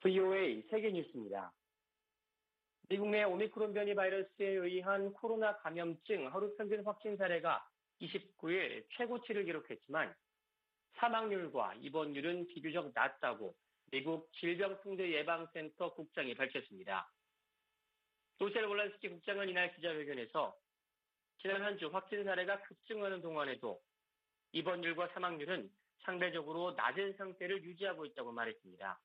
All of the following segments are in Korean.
VOA 세계뉴스입니다. 미국 내 오미크론 변이 바이러스에 의한 코로나 감염증 하루 평균 확진 사례가 29일 최고치를 기록했지만 사망률과 입원율은 비교적 낮다고 미국 질병통제예방센터 국장이 밝혔습니다. 로셀 월런스키 국장은 이날 기자회견에서 지난 한 주 확진 사례가 급증하는 동안에도 입원율과 사망률은 상대적으로 낮은 상태를 유지하고 있다고 말했습니다.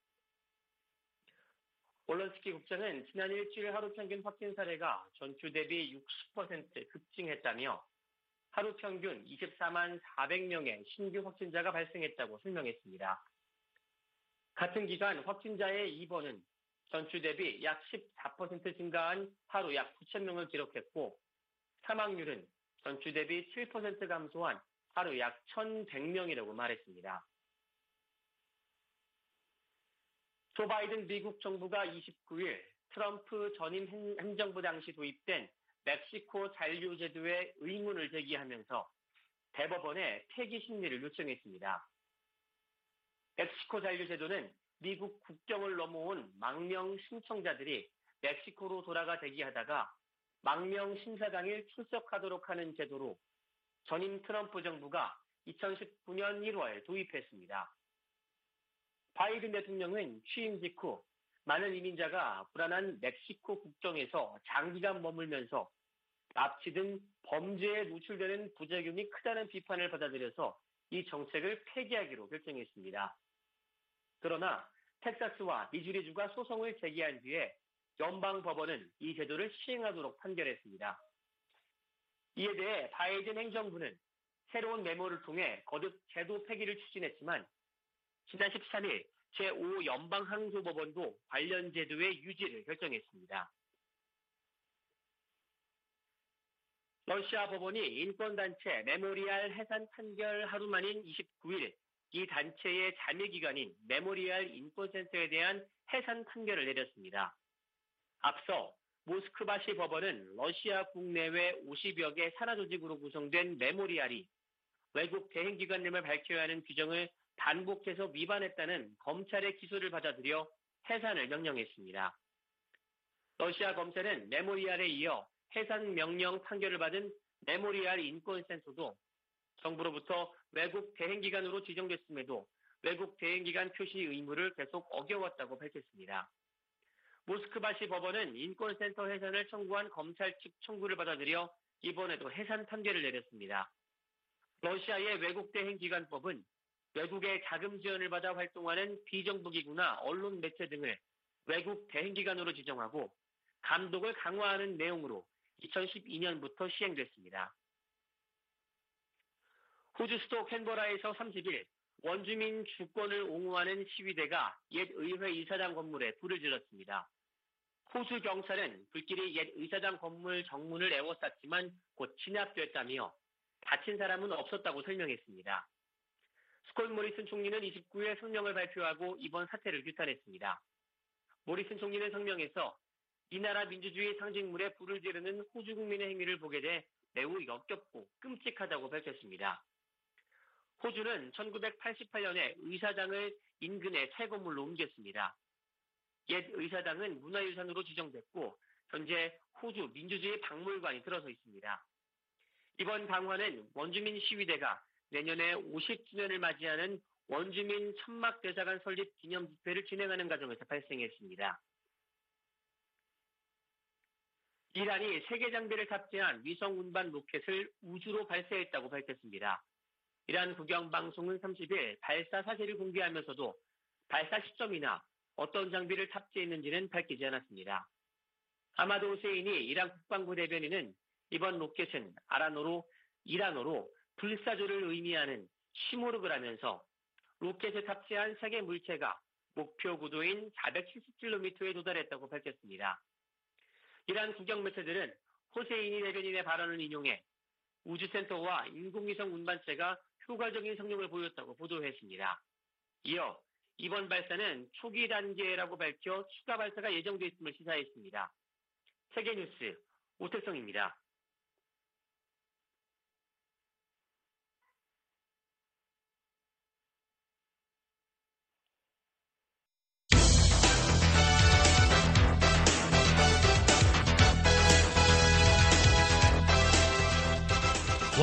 월런스키 국장은 지난 일주일 하루 평균 확진 사례가 전주 대비 60% 급증했다며 하루 평균 24만 400명의 신규 확진자가 발생했다고 설명했습니다. 같은 기간 확진자의 입원은 전주 대비 약 14% 증가한 하루 약 9,000명을 기록했고 사망률은 전주 대비 7% 감소한 하루 약 1,100명이라고 말했습니다. 조 바이든 미국 정부가 29일 트럼프 전임 행정부 당시 도입된 멕시코 잔류 제도에 의문을 제기하면서 대법원에 폐기 심리를 요청했습니다. 멕시코 잔류 제도는 미국 국경을 넘어온 망명 신청자들이 멕시코로 돌아가 대기하다가 망명 심사 당일 출석하도록 하는 제도로 전임 트럼프 정부가 2019년 1월 도입했습니다. 바이든 대통령은 취임 직후 많은 이민자가 불안한 멕시코 국경에서 장기간 머물면서 납치 등 범죄에 노출되는 부작용이 크다는 비판을 받아들여서 이 정책을 폐기하기로 결정했습니다. 그러나 텍사스와 미주리주가 소송을 제기한 뒤에 연방법원은 이 제도를 시행하도록 판결했습니다. 이에 대해 바이든 행정부는 새로운 메모를 통해 거듭 제도 폐기를 추진했지만 지난 13일 제5연방항소법원도 관련 제도의 유지를 결정했습니다. 러시아 법원이 인권단체 메모리알 해산 판결 하루 만인 29일 이 단체의 자매기관인 메모리알 인권센터에 대한 해산 판결을 내렸습니다. 앞서 모스크바시 법원은 러시아 국내외 50여 개 산하조직으로 구성된 메모리알이 외국 대행기관임을 밝혀야 하는 규정을 반복해서 위반했다는 검찰의 기소를 받아들여 해산을 명령했습니다. 러시아 검찰은 메모리알에 이어 해산 명령 판결을 받은 메모리알 인권센터도 정부로부터 외국 대행기관으로 지정됐음에도 외국 대행기관 표시 의무를 계속 어겨왔다고 밝혔습니다. 모스크바시 법원은 인권센터 해산을 청구한 검찰 측 청구를 받아들여 이번에도 해산 판결을 내렸습니다. 러시아의 외국 대행기관법은 외국의 자금 지원을 받아 활동하는 비정부기구나 언론 매체 등을 외국 대행기관으로 지정하고 감독을 강화하는 내용으로 2012년부터 시행됐습니다. 호주 수도 캔버라에서 30일 원주민 주권을 옹호하는 시위대가 옛 의회 이사장 건물에 불을 질렀습니다. 호주 경찰은 불길이 옛 의사장 건물 정문을 에워쌌지만 곧 진압됐다며 다친 사람은 없었다고 설명했습니다. 스콧 모리슨 총리는 29일 성명을 발표하고 이번 사태를 규탄했습니다. 모리슨 총리는 성명에서 이 나라 민주주의 상징물에 불을 지르는 호주 국민의 행위를 보게 돼 매우 역겹고 끔찍하다고 밝혔습니다. 호주는 1988년에 의사당을 인근의 새 건물로 옮겼습니다. 옛 의사당은 문화유산으로 지정됐고 현재 호주 민주주의 박물관이 들어서 있습니다. 이번 방화는 원주민 시위대가 내년에 50주년을 맞이하는 원주민 천막대사관 설립 기념 집회를 진행하는 과정에서 발생했습니다. 이란이 세계 장비를 탑재한 위성 운반 로켓을 우주로 발사했다고 밝혔습니다. 이란 국영방송은 30일 발사 사실을 공개하면서도 발사 시점이나 어떤 장비를 탑재했는지는 밝히지 않았습니다. 하마드 호세인이 이란 국방부 대변인은 이번 로켓은 이란어로 불사조를 의미하는 시모르그라면서 로켓에 탑재한 세계 물체가 목표 고도인 470km에 도달했다고 밝혔습니다. 이란 국영 매체들은 호세이니 대변인의 발언을 인용해 우주센터와 인공위성 운반체가 효과적인 성능을 보였다고 보도했습니다. 이어 이번 발사는 초기 단계라고 밝혀 추가 발사가 예정돼 있음을 시사했습니다. 세계뉴스 오태성입니다.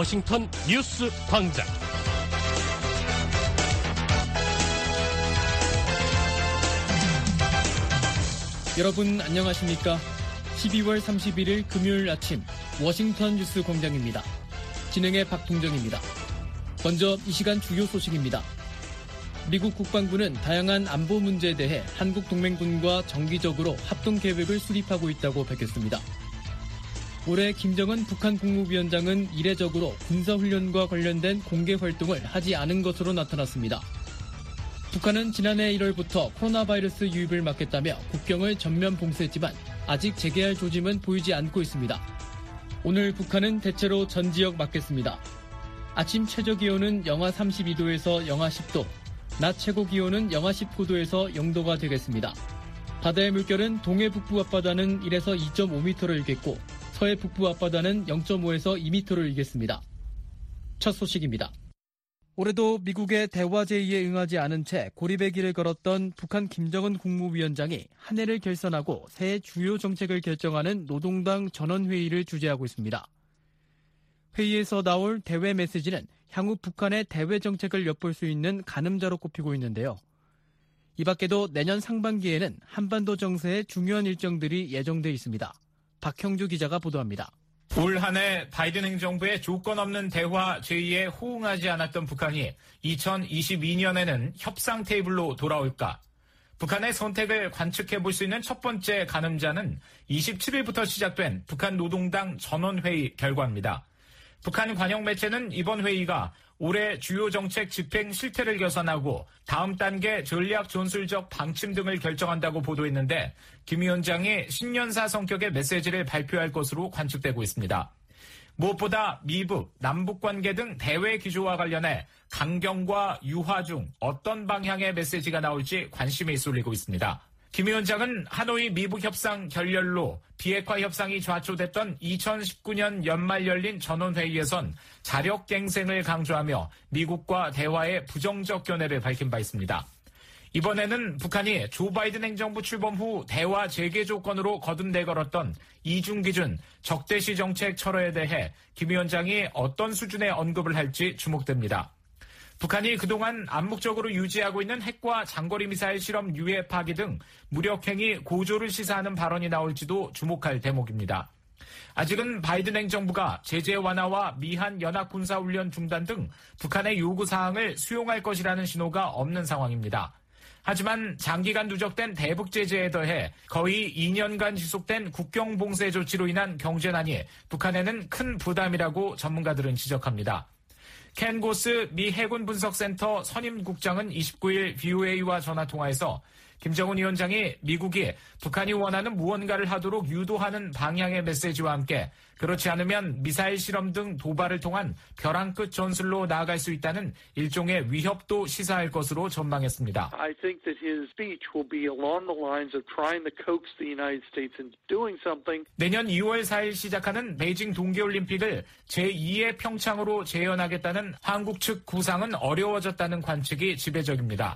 워싱턴 뉴스 광장. 여러분 안녕하십니까? 12월 31일 금요일 아침 워싱턴 뉴스 광장입니다. 진행의 박동정입니다. 먼저 이 시간 주요 소식입니다. 미국 국방부는 다양한 안보 문제에 대해 한국 동맹군과 정기적으로 합동 계획을 수립하고 있다고 밝혔습니다. 올해 김정은 북한 국무위원장은 이례적으로 군사훈련과 관련된 공개 활동을 하지 않은 것으로 나타났습니다. 북한은 지난해 1월부터 코로나 바이러스 유입을 막겠다며 국경을 전면 봉쇄했지만 아직 재개할 조짐은 보이지 않고 있습니다. 오늘 북한은 대체로 전 지역 막겠습니다. 아침 최저 기온은 영하 32도에서 영하 10도, 낮 최고 기온은 영하 19도에서 0도가 되겠습니다. 바다의 물결은 동해 북부 앞바다는 1에서 2.5m를 일겠고 서해 북부 앞바다는 0.5에서 2m를 일겠습니다. 첫 소식입니다. 올해도 미국의 대화 제의에 응하지 않은 채 고립의 길을 걸었던 북한 김정은 국무위원장이 한 해를 결선하고 새해 주요 정책을 결정하는 노동당 전원회의를 주재하고 있습니다. 회의에서 나올 대외 메시지는 향후 북한의 대외 정책을 엿볼 수 있는 가늠자로 꼽히고 있는데요. 이 밖에도 내년 상반기에는 한반도 정세의 중요한 일정들이 예정돼 있습니다. 박형주 기자가 보도합니다. 올 한 해 바이든 행정부의 조건 없는 대화 제의에 호응하지 않았던 북한이 2022년에는 협상 테이블로 돌아올까? 북한의 선택을 관측해 볼 수 있는 첫 번째 가늠자는 27일부터 시작된 북한 노동당 전원회의 결과입니다. 북한 관영 매체는 이번 회의가 올해 주요 정책 집행 실태를 개선하고 다음 단계 전략 전술적 방침 등을 결정한다고 보도했는데 김 위원장이 신년사 성격의 메시지를 발표할 것으로 관측되고 있습니다. 무엇보다 미북, 남북 관계 등 대외 기조와 관련해 강경과 유화 중 어떤 방향의 메시지가 나올지 관심이 쏠리고 있습니다. 김 위원장은 하노이 미북 협상 결렬로 비핵화 협상이 좌초됐던 2019년 연말 열린 전원회의에선 자력갱생을 강조하며 미국과 대화의 부정적 견해를 밝힌 바 있습니다. 이번에는 북한이 조 바이든 행정부 출범 후 대화 재개 조건으로 거듭내걸었던 이중기준 적대시 정책 철회에 대해 김 위원장이 어떤 수준의 언급을 할지 주목됩니다. 북한이 그동안 암묵적으로 유지하고 있는 핵과 장거리 미사일 실험 유해 파기 등 무력행위 고조를 시사하는 발언이 나올지도 주목할 대목입니다. 아직은 바이든 행정부가 제재 완화와 미한 연합 군사훈련 중단 등 북한의 요구사항을 수용할 것이라는 신호가 없는 상황입니다. 하지만 장기간 누적된 대북 제재에 더해 거의 2년간 지속된 국경 봉쇄 조치로 인한 경제난이 북한에는 큰 부담이라고 전문가들은 지적합니다. 켄 고스 미 해군 분석센터 선임국장은 29일 VOA와 전화통화에서 김정은 위원장이 미국이 북한이 원하는 무언가를 하도록 유도하는 방향의 메시지와 함께 그렇지 않으면 미사일 실험 등 도발을 통한 벼랑 끝 전술로 나아갈 수 있다는 일종의 위협도 시사할 것으로 전망했습니다. I think that his speech will be along the lines of trying to coax the United States into doing something. 내년 2월 4일 시작하는 베이징 동계올림픽을 제2의 평창으로 재현하겠다는 한국 측 구상은 어려워졌다는 관측이 지배적입니다.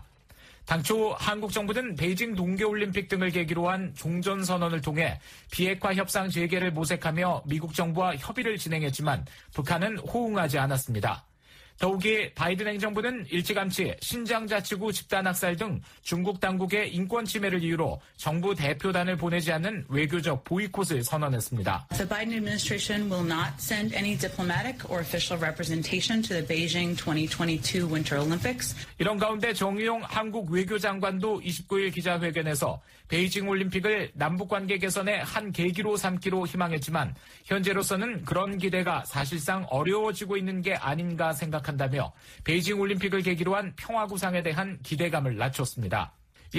당초 한국 정부는 베이징 동계올림픽 등을 계기로 한 종전선언을 통해 비핵화 협상 재개를 모색하며 미국 정부와 협의를 진행했지만 북한은 호응하지 않았습니다. 더욱이 바이든 행정부는 일찌감치 신장자치구 집단학살 등 중국 당국의 인권 침해를 이유로 정부 대표단을 보내지 않는 외교적 보이콧을 선언했습니다. The Biden administration will not send any diplomatic or official representation to the Beijing 2022 Winter Olympics. 이런 가운데 정의용 한국 외교장관도 29일 기자회견에서 베이징 올림픽을 남북관계 개선의 한 계기로 삼기로 희망했지만 현재로서는 그런 기대가 사실상 어려워지고 있는 게 아닌가 생각한다며 베이징 올림픽을 계기로 한 평화 구상에 대한 기대감을 낮췄습니다.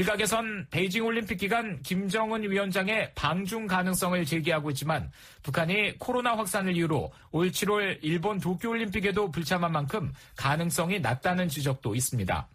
일각에선 베이징 올림픽 기간 김정은 위원장의 방중 가능성을 제기하고 있지만 북한이 코로나 확산을 이유로 올 7월 일본 도쿄올림픽에도 불참한 만큼 가능성이 낮다는 지적도 있습니다.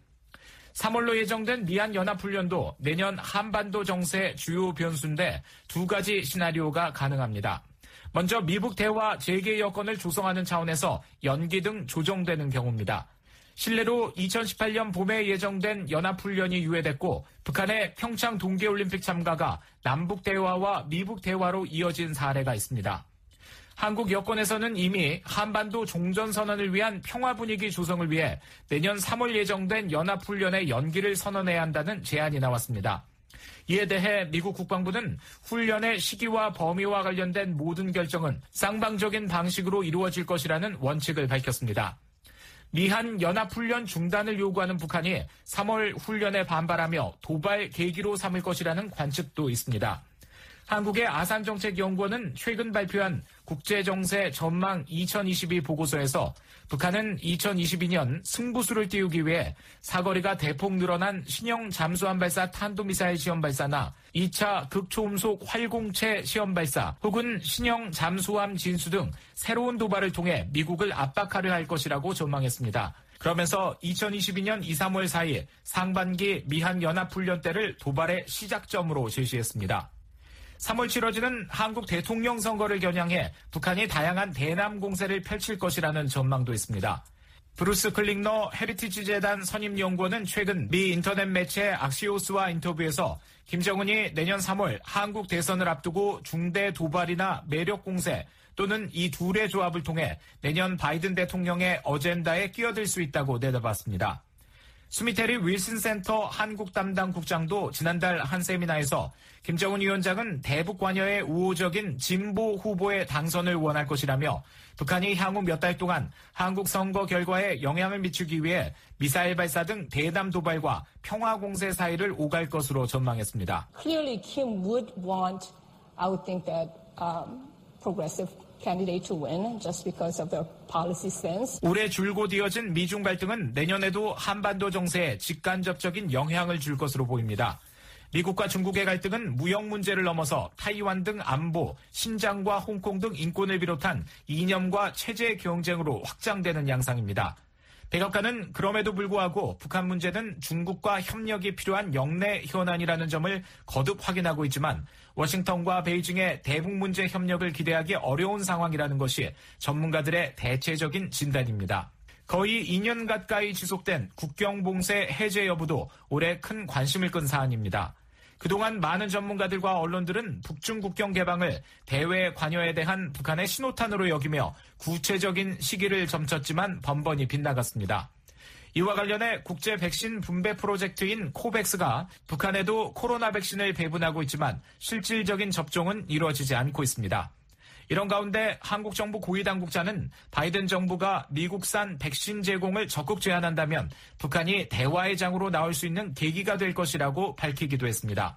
3월로 예정된 미한연합훈련도 내년 한반도 정세 주요 변수인데 두 가지 시나리오가 가능합니다. 먼저 미북 대화 재개 여건을 조성하는 차원에서 연기 등 조정되는 경우입니다. 실례로 2018년 봄에 예정된 연합훈련이 유예됐고 북한의 평창 동계올림픽 참가가 남북 대화와 미북 대화로 이어진 사례가 있습니다. 한국 여권에서는 이미 한반도 종전선언을 위한 평화 분위기 조성을 위해 내년 3월 예정된 연합훈련의 연기를 선언해야 한다는 제안이 나왔습니다. 이에 대해 미국 국방부는 훈련의 시기와 범위와 관련된 모든 결정은 쌍방적인 방식으로 이루어질 것이라는 원칙을 밝혔습니다. 미한 연합훈련 중단을 요구하는 북한이 3월 훈련에 반발하며 도발 계기로 삼을 것이라는 관측도 있습니다. 한국의 아산정책연구원은 최근 발표한 국제정세 전망 2022 보고서에서 북한은 2022년 승부수를 띄우기 위해 사거리가 대폭 늘어난 신형 잠수함 발사 탄도미사일 시험 발사나 2차 극초음속 활공체 시험 발사 혹은 신형 잠수함 진수 등 새로운 도발을 통해 미국을 압박하려 할 것이라고 전망했습니다. 그러면서 2022년 2, 3월 사이 상반기 미한 연합훈련 때를 도발의 시작점으로 제시했습니다. 3월 치러지는 한국 대통령 선거를 겨냥해 북한이 다양한 대남 공세를 펼칠 것이라는 전망도 있습니다. 브루스 클링너 헤리티지 재단 선임연구원은 최근 미 인터넷 매체 악시오스와 인터뷰에서 김정은이 내년 3월 한국 대선을 앞두고 중대 도발이나 매력 공세 또는 이 둘의 조합을 통해 내년 바이든 대통령의 어젠다에 끼어들 수 있다고 내다봤습니다. 수미테리 윌슨 센터 한국 담당 국장도 지난달 한 세미나에서 김정은 위원장은 대북 관여의 우호적인 진보 후보의 당선을 원할 것이라며 북한이 향후 몇 달 동안 한국 선거 결과에 영향을 미치기 위해 미사일 발사 등 대남 도발과 평화 공세 사이를 오갈 것으로 전망했습니다. Clearly, Kim would want, I would think that progressive candidate to win just because of their policy stance. 올해 줄곧 이어진 미중 갈등은 내년에도 한반도 정세에 직간접적인 영향을 줄 것으로 보입니다. 미국과 중국의 갈등은 무역 문제를 넘어서 타이완 등 안보, 신장과 홍콩 등 인권을 비롯한 이념과 체제 경쟁으로 확장되는 양상입니다. 백악관은 그럼에도 불구하고 북한 문제는 중국과 협력이 필요한 영내 현안이라는 점을 거듭 확인하고 있지만 워싱턴과 베이징의 대북 문제 협력을 기대하기 어려운 상황이라는 것이 전문가들의 대체적인 진단입니다. 거의 2년 가까이 지속된 국경 봉쇄 해제 여부도 올해 큰 관심을 끈 사안입니다. 그동안 많은 전문가들과 언론들은 북중 국경 개방을 대외 관여에 대한 북한의 신호탄으로 여기며 구체적인 시기를 점쳤지만 번번이 빗나갔습니다. 이와 관련해 국제 백신 분배 프로젝트인 코백스가 북한에도 코로나 백신을 배분하고 있지만 실질적인 접종은 이루어지지 않고 있습니다. 이런 가운데 한국 정부 고위 당국자는 바이든 정부가 미국산 백신 제공을 적극 제한한다면 북한이 대화의 장으로 나올 수 있는 계기가 될 것이라고 밝히기도 했습니다.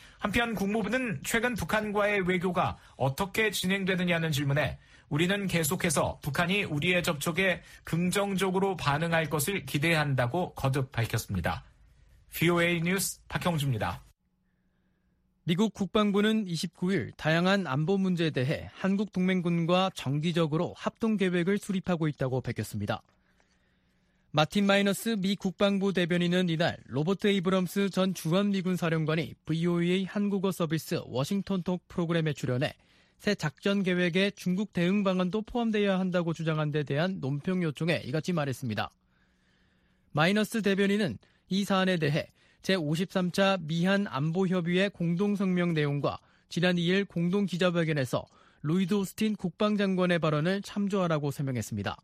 한편 국무부는 최근 북한과의 외교가 어떻게 진행되느냐는 질문에 우리는 계속해서 북한이 우리의 접촉에 긍정적으로 반응할 것을 기대한다고 거듭 밝혔습니다. VOA 뉴스 박형주입니다. 미국 국방부는 29일 다양한 안보 문제에 대해 한국 동맹군과 정기적으로 합동 계획을 수립하고 있다고 밝혔습니다. 마틴 마이너스 미 국방부 대변인은 이날 로버트 에이브럼스 전 주한미군 사령관이 VOA 한국어 서비스 워싱턴 톡 프로그램에 출연해 새 작전 계획에 중국 대응 방안도 포함되어야 한다고 주장한 데 대한 논평 요청에 이같이 말했습니다. 마이너스 대변인은 이 사안에 대해 제53차 미한 안보협의회 공동성명 내용과 지난 2일 공동기자회견에서 로이드 오스틴 국방장관의 발언을 참조하라고 설명했습니다.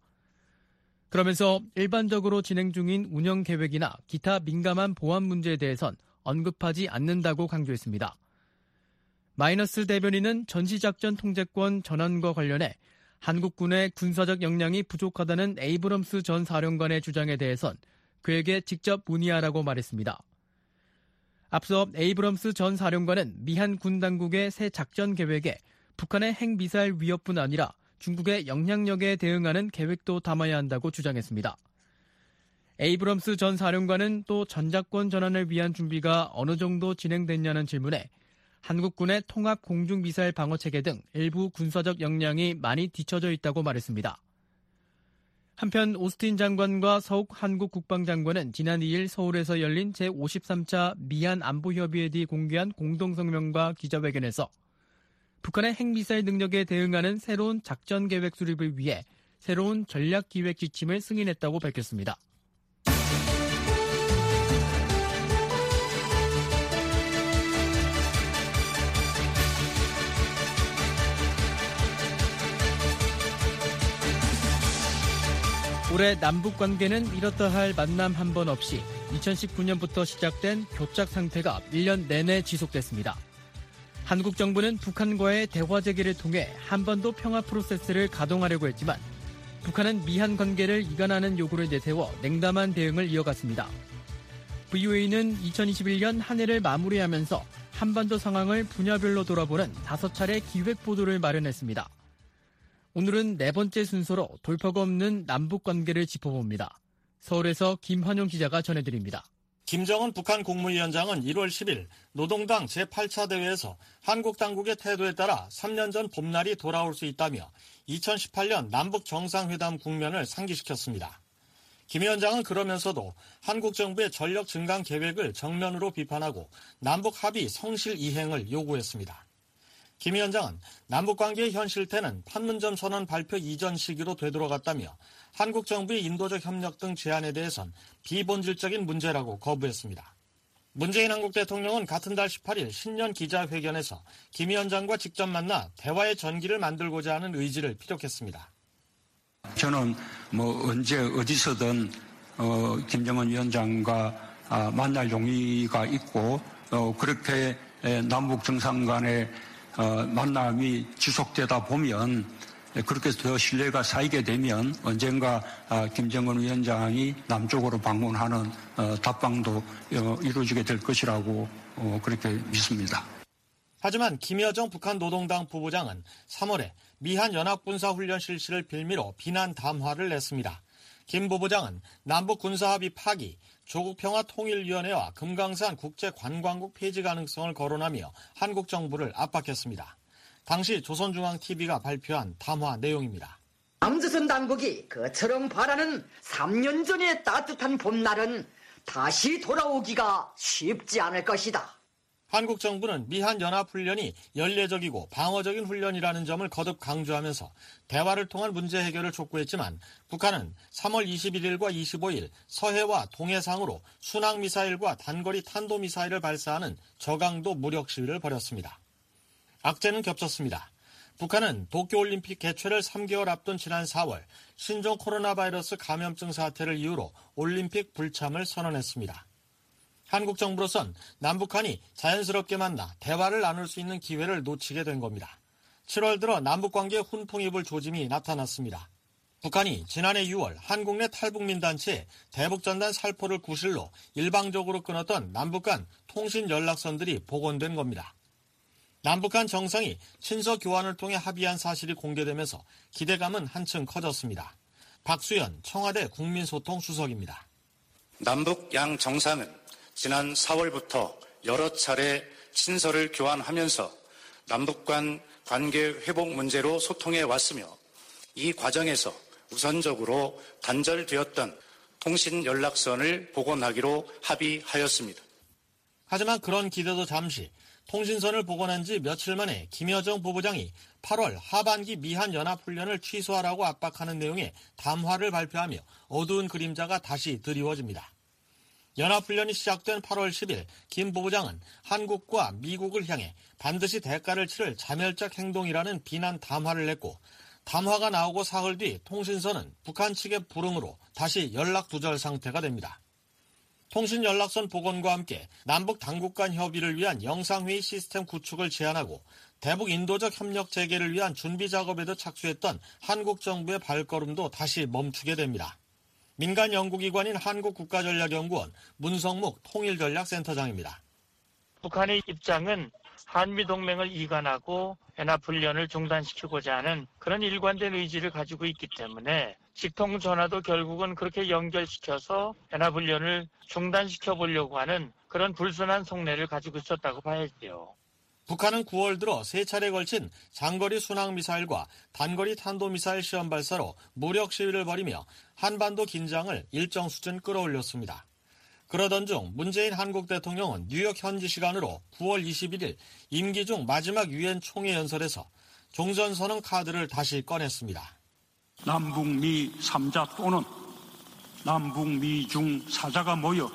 그러면서 일반적으로 진행 중인 운영계획이나 기타 민감한 보안 문제에 대해선 언급하지 않는다고 강조했습니다. 마이너스 대변인은 전시작전 통제권 전환과 관련해 한국군의 군사적 역량이 부족하다는 에이브럼스 전 사령관의 주장에 대해선 그에게 직접 문의하라고 말했습니다. 앞서 에이브럼스 전 사령관은 미한 군 당국의 새 작전 계획에 북한의 핵미사일 위협뿐 아니라 중국의 영향력에 대응하는 계획도 담아야 한다고 주장했습니다. 에이브럼스 전 사령관은 또 전작권 전환을 위한 준비가 어느 정도 진행됐냐는 질문에 한국군의 통합 공중미사일 방어체계 등 일부 군사적 역량이 많이 뒤처져 있다고 말했습니다. 한편 오스틴 장관과 서욱 한국 국방장관은 지난 2일 서울에서 열린 제53차 미한 안보협의회 뒤 공개한 공동성명과 기자회견에서 북한의 핵미사일 능력에 대응하는 새로운 작전계획 수립을 위해 새로운 전략기획 지침을 승인했다고 밝혔습니다. 올해 남북 관계는 이렇다 할 만남 한 번 없이 2019년부터 시작된 교착 상태가 1년 내내 지속됐습니다. 한국 정부는 북한과의 대화 재개를 통해 한반도 평화 프로세스를 가동하려고 했지만 북한은 미한 관계를 이간하는 요구를 내세워 냉담한 대응을 이어갔습니다. VOA는 2021년 한 해를 마무리하면서 한반도 상황을 분야별로 돌아보는 5차례 기획 보도를 마련했습니다. 오늘은 네 번째 순서로 돌파가 없는 남북 관계를 짚어봅니다. 서울에서 김환용 기자가 전해드립니다. 김정은 북한 국무위원장은 1월 10일 노동당 제8차 대회에서 한국 당국의 태도에 따라 3년 전 봄날이 돌아올 수 있다며 2018년 남북 정상회담 국면을 상기시켰습니다. 김 위원장은 그러면서도 한국 정부의 전력 증강 계획을 정면으로 비판하고 남북 합의 성실 이행을 요구했습니다. 김 위원장은 남북관계의 현실태는 판문점 선언 발표 이전 시기로 되돌아갔다며 한국 정부의 인도적 협력 등 제안에 대해선 비본질적인 문제라고 거부했습니다. 문재인 한국 대통령은 같은 달 18일 신년 기자회견에서 김 위원장과 직접 만나 대화의 전기를 만들고자 하는 의지를 피력했습니다. 저는 언제 어디서든 김정은 위원장과 만날 용의가 있고 그렇게 남북 정상 간의 만남이 지속되다 보면 그렇게 더 신뢰가 쌓이게 되면 언젠가 김정은 위원장이 남쪽으로 방문하는 답방도 이루어지게 될 것이라고 그렇게 믿습니다. 하지만 김여정 북한 노동당 부부장은 3월에 미한 연합군사훈련 실시를 빌미로 비난 담화를 냈습니다. 김 부부장은 남북 군사합의 파기, 조국평화통일위원회와 금강산 국제관광국 폐지 가능성을 거론하며 한국 정부를 압박했습니다. 당시 조선중앙TV가 발표한 담화 내용입니다. 남조선 당국이 그처럼 바라는 3년 전의 따뜻한 봄날은 다시 돌아오기가 쉽지 않을 것이다. 한국 정부는 미한 연합훈련이 연례적이고 방어적인 훈련이라는 점을 거듭 강조하면서 대화를 통한 문제 해결을 촉구했지만 북한은 3월 21일과 25일 서해와 동해상으로 순항미사일과 단거리 탄도미사일을 발사하는 저강도 무력 시위를 벌였습니다. 악재는 겹쳤습니다. 북한은 도쿄올림픽 개최를 3개월 앞둔 지난 4월 신종 코로나 바이러스 감염증 사태를 이유로 올림픽 불참을 선언했습니다. 한국 정부로선 남북한이 자연스럽게 만나 대화를 나눌 수 있는 기회를 놓치게 된 겁니다. 7월 들어 남북관계에 훈풍이 불 조짐이 나타났습니다. 북한이 지난해 6월 한국 내 탈북민 단체에 대북전단 살포를 구실로 일방적으로 끊었던 남북 간 통신 연락선들이 복원된 겁니다. 남북한 정상이 친서 교환을 통해 합의한 사실이 공개되면서 기대감은 한층 커졌습니다. 박수현 청와대 국민소통 수석입니다. 남북 양 정상은 지난 4월부터 여러 차례 친서를 교환하면서 남북 간 관계 회복 문제로 소통해 왔으며 이 과정에서 우선적으로 단절되었던 통신 연락선을 복원하기로 합의하였습니다. 하지만 그런 기대도 잠시 통신선을 복원한 지 며칠 만에 김여정 부부장이 8월 하반기 미한 연합훈련을 취소하라고 압박하는 내용의 담화를 발표하며 어두운 그림자가 다시 드리워집니다. 연합훈련이 시작된 8월 10일 김 부부장은 한국과 미국을 향해 반드시 대가를 치를 자멸적 행동이라는 비난 담화를 냈고 담화가 나오고 사흘 뒤 통신선은 북한 측의 불응으로 다시 연락 두절 상태가 됩니다. 통신 연락선 복원과 함께 남북 당국 간 협의를 위한 영상회의 시스템 구축을 제안하고 대북 인도적 협력 재개를 위한 준비 작업에도 착수했던 한국 정부의 발걸음도 다시 멈추게 됩니다. 민간 연구기관인 한국국가전략연구원 문성묵 통일전략센터장입니다. 북한의 입장은 한미동맹을 이간하고 연합훈련을 중단시키고자 하는 그런 일관된 의지를 가지고 있기 때문에 직통전화도 결국은 그렇게 연결시켜서 연합훈련을 중단시켜보려고 하는 그런 불순한 속내를 가지고 있었다고 봐야지요. 북한은 9월 들어 3차례 걸친 장거리 순항미사일과 단거리 탄도미사일 시험 발사로 무력 시위를 벌이며 한반도 긴장을 일정 수준 끌어올렸습니다. 그러던 중 문재인 한국 대통령은 뉴욕 현지 시간으로 9월 21일 임기 중 마지막 유엔 총회 연설에서 종전선언 카드를 다시 꺼냈습니다. 남북미 3자 또는 남북미 중 4자가 모여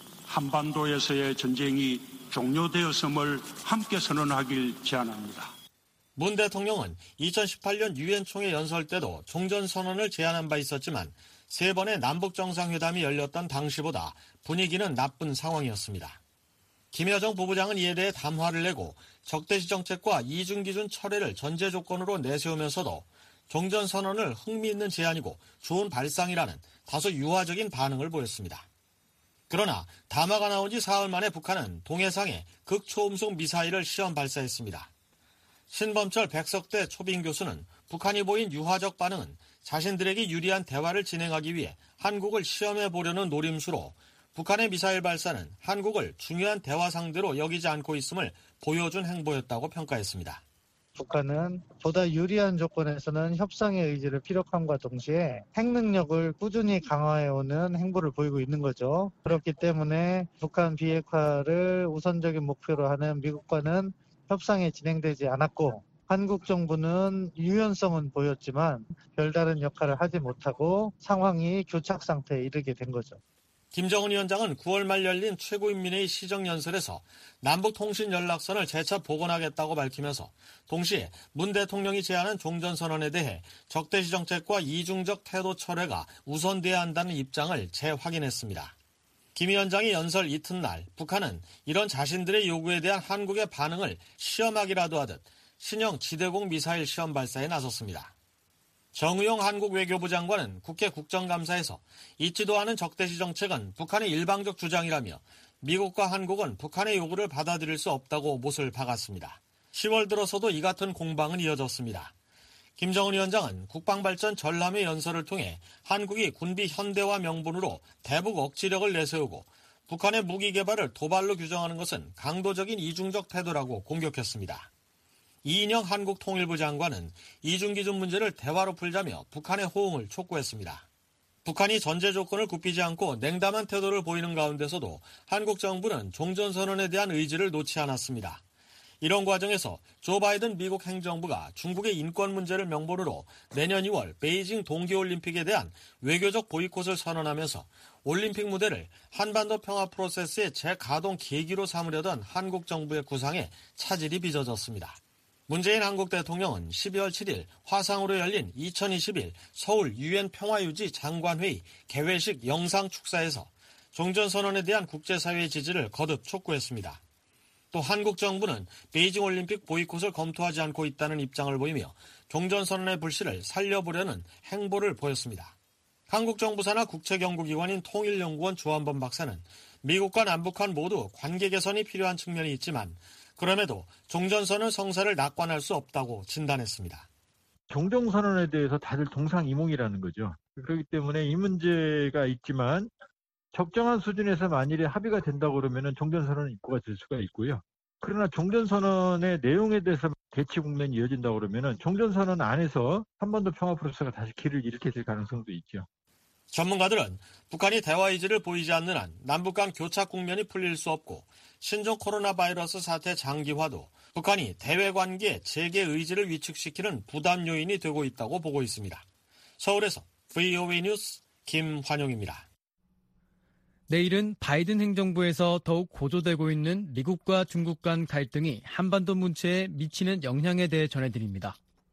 한반도에서의 전쟁이 종료되었음을 함께 선언하길 제안합니다. 문 대통령은 2018년 유엔 총회 연설 때도 종전선언을 제안한 바 있었지만 3번의 남북 정상회담이 열렸던 당시보다 분위기는 나쁜 상황이었습니다. 김여정 부부장은 이에 대해 담화를 내고 적대시 정책과 이중기준 철회를 전제 조건으로 내세우면서도 종전선언을 흥미있는 제안이고 좋은 발상이라는 다소 유화적인 반응을 보였습니다. 그러나 담화가 나온 지 사흘 만에 북한은 동해상에 극초음속 미사일을 시험 발사했습니다. 신범철 백석대 초빙 교수는 북한이 보인 유화적 반응은 자신들에게 유리한 대화를 진행하기 위해 한국을 시험해 보려는 노림수로 북한의 미사일 발사는 한국을 중요한 대화 상대로 여기지 않고 있음을 보여준 행보였다고 평가했습니다. 북한은 보다 유리한 조건에서는 협상의 의지를 피력함과 동시에 핵 능력을 꾸준히 강화해오는 행보를 보이고 있는 거죠. 그렇기 때문에 북한 비핵화를 우선적인 목표로 하는 미국과는 협상이 진행되지 않았고 한국 정부는 유연성은 보였지만 별다른 역할을 하지 못하고 상황이 교착 상태에 이르게 된 거죠. 김정은 위원장은 9월 말 열린 최고인민회의 시정연설에서 남북통신연락선을 재차 복원하겠다고 밝히면서 동시에 문 대통령이 제안한 종전선언에 대해 적대시 정책과 이중적 태도 철회가 우선돼야 한다는 입장을 재확인했습니다. 김 위원장이 연설 이튿날 북한은 이런 자신들의 요구에 대한 한국의 반응을 시험하기라도 하듯 신형 지대공 미사일 시험 발사에 나섰습니다. 정의용 한국 외교부 장관은 국회 국정감사에서 있지도 않은 적대시 정책은 북한의 일방적 주장이라며 미국과 한국은 북한의 요구를 받아들일 수 없다고 못을 박았습니다. 10월 들어서도 이 같은 공방은 이어졌습니다. 김정은 위원장은 국방발전 전람회 연설을 통해 한국이 군비 현대화 명분으로 대북 억지력을 내세우고 북한의 무기 개발을 도발로 규정하는 것은 강도적인 이중적 태도라고 공격했습니다. 이인영 한국통일부 장관은 이중기준 문제를 대화로 풀자며 북한의 호응을 촉구했습니다. 북한이 전제 조건을 굽히지 않고 냉담한 태도를 보이는 가운데서도 한국 정부는 종전선언에 대한 의지를 놓지 않았습니다. 이런 과정에서 조 바이든 미국 행정부가 중국의 인권 문제를 명분으로 내년 2월 베이징 동계올림픽에 대한 외교적 보이콧을 선언하면서 올림픽 무대를 한반도 평화 프로세스의 재가동 계기로 삼으려던 한국 정부의 구상에 차질이 빚어졌습니다. 문재인 한국 대통령은 12월 7일 화상으로 열린 2021 서울 UN 평화유지 장관회의 개회식 영상 축사에서 종전선언에 대한 국제사회의 지지를 거듭 촉구했습니다. 또 한국 정부는 베이징 올림픽 보이콧을 검토하지 않고 있다는 입장을 보이며 종전선언의 불씨를 살려보려는 행보를 보였습니다. 한국 정부 산하 국책연구기관인 통일연구원 조한범 박사는 미국과 남북한 모두 관계 개선이 필요한 측면이 있지만 그럼에도 종전선언 성사를 낙관할 수 없다고 진단했습니다. 종전선언에 대해서 다들 동상이몽이라는 거죠. 그렇기 때문에 이 문제가 있지만 적정한 수준에서 만일에 합의가 된다고 그러면 종전선언은 입고가 될 수가 있고요. 그러나 종전선언의 내용에 대해서 대치 국면이 이어진다고 그러면 종전선언 안에서 한반도 평화 프로세스가 다시 길을 잃게 될 가능성도 있죠. 전문가들은 북한이 대화 의지를 보이지 않는 한 남북 간 교착 국면이 풀릴 수 없고 신종 코로나 바이러스 사태 장기화도 북한이 대외관계 재개 의지를 위축시키는 부담 요인이 되고 있다고 보고 있습니다. 서울에서 VOA 뉴스 김환용입니다. 내일은 바이든 행정부에서 더욱 고조되고 있는 미국과 중국 간 갈등이 한반도 문체에 미치는 영향에 대해 전해드립니다.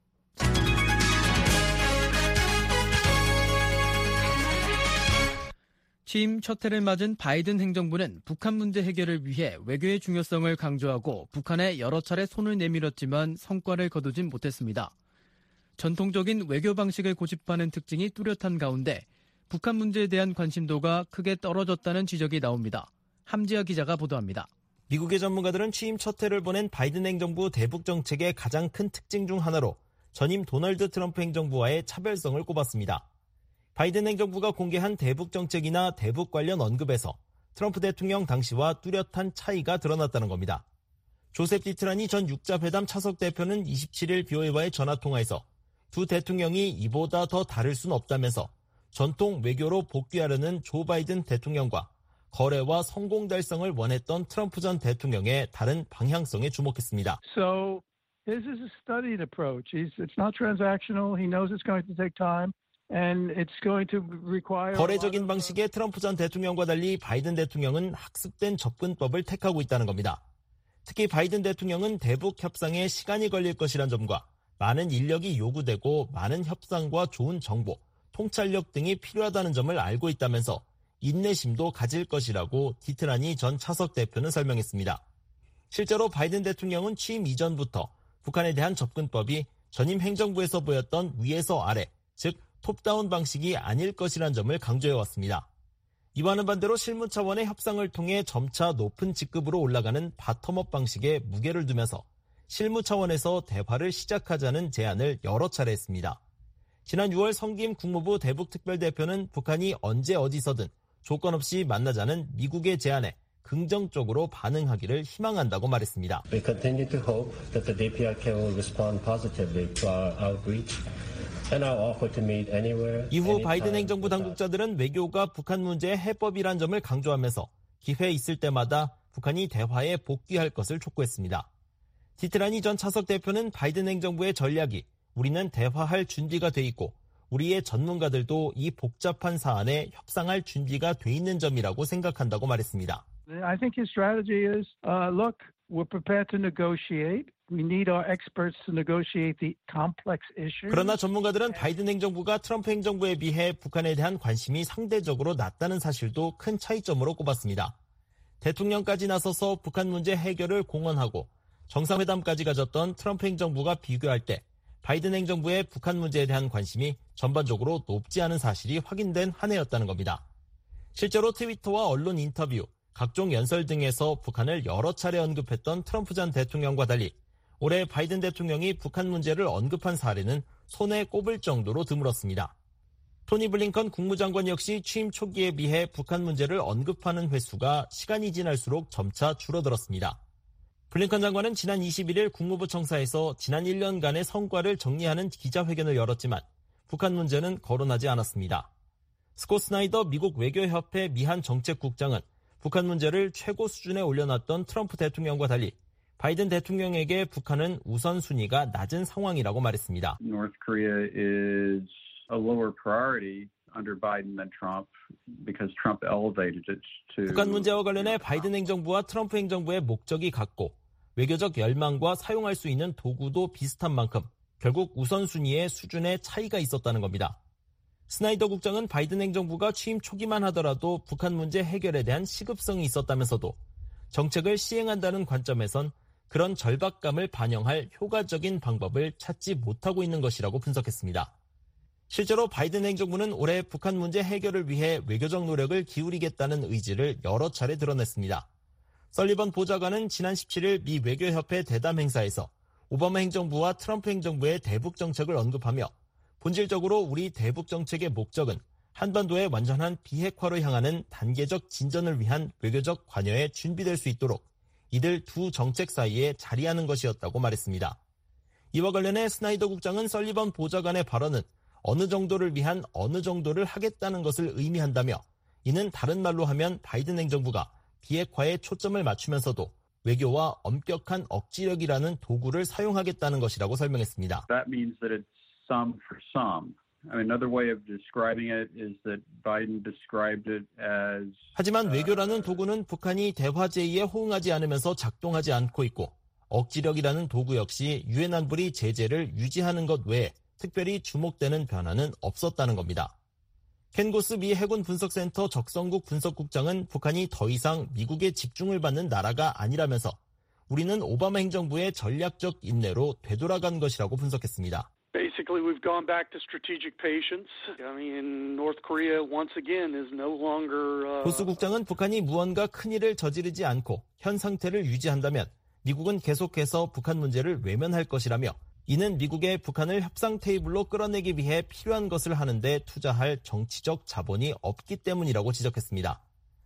취임 첫 해를 맞은 바이든 행정부는 북한 문제 해결을 위해 외교의 중요성을 강조하고 북한에 여러 차례 손을 내밀었지만 성과를 거두진 못했습니다. 전통적인 외교 방식을 고집하는 특징이 뚜렷한 가운데 북한 문제에 대한 관심도가 크게 떨어졌다는 지적이 나옵니다. 함지아 기자가 보도합니다. 미국의 전문가들은 취임 첫 해를 보낸 바이든 행정부 대북 정책의 가장 큰 특징 중 하나로 전임 도널드 트럼프 행정부와의 차별성을 꼽았습니다. 바이든 행정부가 공개한 대북 정책이나 대북 관련 언급에서 트럼프 대통령 당시와 뚜렷한 차이가 드러났다는 겁니다. 조셉 디트라니 전 육자회담 차석 대표는 27일 BOA와의 전화통화에서 두 대통령이 이보다 더 다를 수는 없다면서 전통 외교로 복귀하려는 조 바이든 대통령과 거래와 성공 달성을 원했던 트럼프 전 대통령의 다른 방향성에 주목했습니다. So this is a studied approach. It's not transactional. He knows it's going to take time. And it's going to require 거래적인 방식의 트럼프 전 대통령과 달리 바이든 대통령은 학습된 접근법을 택하고 있다는 겁니다. 특히 바이든 대통령은 대북 협상에 시간이 걸릴 것이란 점과 많은 인력이 요구되고 많은 협상과 좋은 정보, 통찰력 등이 필요하다는 점을 알고 있다면서 인내심도 가질 것이라고 디트라니 전 차석 대표는 설명했습니다. 실제로 바이든 대통령은 취임 이전부터 북한에 대한 접근법이 전임 행정부에서 보였던 위에서 아래, 즉 톱다운 방식이 아닐 것이란 점을 강조해왔습니다. 이와는 반대로 실무 차원의 협상을 통해 점차 높은 직급으로 올라가는 바텀업 방식에 무게를 두면서 실무 차원에서 대화를 시작하자는 제안을 여러 차례 했습니다. 지난 6월 성김 국무부 대북특별대표는 북한이 언제 어디서든 조건 없이 만나자는 미국의 제안에 긍정적으로 반응하기를 희망한다고 말했습니다. We continue to hope that the DPRK will respond positively to our outreach and our offer to meet anywhere. 이후 바이든 행정부 당국자들은 외교가 북한 문제의 해법이란 점을 강조하면서 기회 있을 때마다 북한이 대화에 복귀할 것을 촉구했습니다. 디트라니 전 차석 대표는 바이든 행정부의 전략이 우리는 대화할 준비가 돼 있고 우리의 전문가들도 이 복잡한 사안에 협상할 준비가 돼 있는 점이라고 생각한다고 말했습니다. I think his strategy is, look, we're prepared to negotiate. We need our experts to negotiate the complex issues. 그러나 전문가들은 바이든 행정부가 트럼프 행정부에 비해 북한에 대한 관심이 상대적으로 낮다는 사실도 큰 차이점으로 꼽았습니다. 대통령까지 나서서 북한 문제 해결을 공언하고 정상회담까지 가졌던 트럼프 행정부가 비교할 때 바이든 행정부의 북한 문제에 대한 관심이 전반적으로 높지 않은 사실이 확인된 한 해였다는 겁니다. 실제로 트위터와 언론 인터뷰, 각종 연설 등에서 북한을 여러 차례 언급했던 트럼프 전 대통령과 달리 올해 바이든 대통령이 북한 문제를 언급한 사례는 손에 꼽을 정도로 드물었습니다. 토니 블링컨 국무장관 역시 취임 초기에 비해 북한 문제를 언급하는 횟수가 시간이 지날수록 점차 줄어들었습니다. 블링컨 장관은 지난 21일 국무부 청사에서 지난 1년간의 성과를 정리하는 기자회견을 열었지만 북한 문제는 거론하지 않았습니다. 스콧 스나이더 미국 외교협회 미한 정책국장은 북한 문제를 최고 수준에 올려놨던 트럼프 대통령과 달리 바이든 대통령에게 북한은 우선순위가 낮은 상황이라고 말했습니다. North Korea is a lower priority under Biden than Trump because Trump elevated it to. 북한 문제와 관련해 바이든 행정부와 트럼프 행정부의 목적이 같고 외교적 열망과 사용할 수 있는 도구도 비슷한 만큼 결국 우선순위의 수준에 차이가 있었다는 겁니다. 스나이더 국장은 바이든 행정부가 취임 초기만 하더라도 북한 문제 해결에 대한 시급성이 있었다면서도 정책을 시행한다는 관점에선 그런 절박감을 반영할 효과적인 방법을 찾지 못하고 있는 것이라고 분석했습니다. 실제로 바이든 행정부는 올해 북한 문제 해결을 위해 외교적 노력을 기울이겠다는 의지를 여러 차례 드러냈습니다. 설리번 보좌관은 지난 17일 미 외교협회 대담 행사에서 오바마 행정부와 트럼프 행정부의 대북 정책을 언급하며 본질적으로 우리 대북 정책의 목적은 한반도의 완전한 비핵화로 향하는 단계적 진전을 위한 외교적 관여에 준비될 수 있도록 이들 두 정책 사이에 자리하는 것이었다고 말했습니다. 이와 관련해 스나이더 국장은 설리번 보좌관의 발언은 어느 정도를 위한 어느 정도를 하겠다는 것을 의미한다며 이는 다른 말로 하면 바이든 행정부가 비핵화에 초점을 맞추면서도 외교와 엄격한 억지력이라는 도구를 사용하겠다는 것이라고 설명했습니다. That means that it's some for some. I mean, another way of describing it is that Biden described it as. 하지만 외교라는 도구는 북한이 대화 제의에 호응하지 않으면서 작동하지 않고 있고 억지력이라는 도구 역시 유엔 안보리 제재를 유지하는 것 외에 특별히 주목되는 변화는 없었다는 겁니다. 켄 고스 미 해군 분석센터 적성국 분석국장은 북한이 더 이상 미국의 집중을 받는 나라가 아니라면서 우리는 오바마 행정부의 전략적 인내로 되돌아간 것이라고 분석했습니다. Basically, we've gone back to strategic patience. I mean, North Korea once again is no longer. 고스 국장은 북한이 무언가 큰일을 저지르지 않고 현 상태를 유지한다면 미국은 계속해서 북한 문제를 외면할 것이라며 이는 미국의 북한을 협상 테이블로 끌어내기 위해 필요한 것을 하는데 투자할 정치적 자본이 없기 때문이라고 지적했습니다.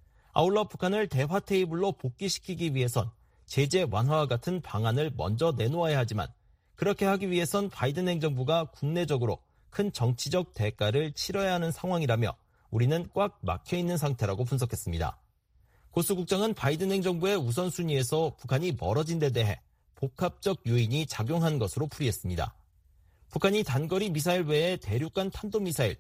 아울러 북한을 대화 테이블로 복귀시키기 위해선 제재 완화와 같은 방안을 먼저 내놓아야 하지만 그렇게 하기 위해선 바이든 행정부가 국내적으로 큰 정치적 대가를 치러야 하는 상황이라며 우리는 꽉 막혀있는 상태라고 분석했습니다. 고스 국장은 바이든 행정부의 우선순위에서 북한이 멀어진 데 대해 복합적 요인이 작용한 것으로 풀이했습니다. 북한이 단거리 미사일 외에 대륙간 탄도미사일,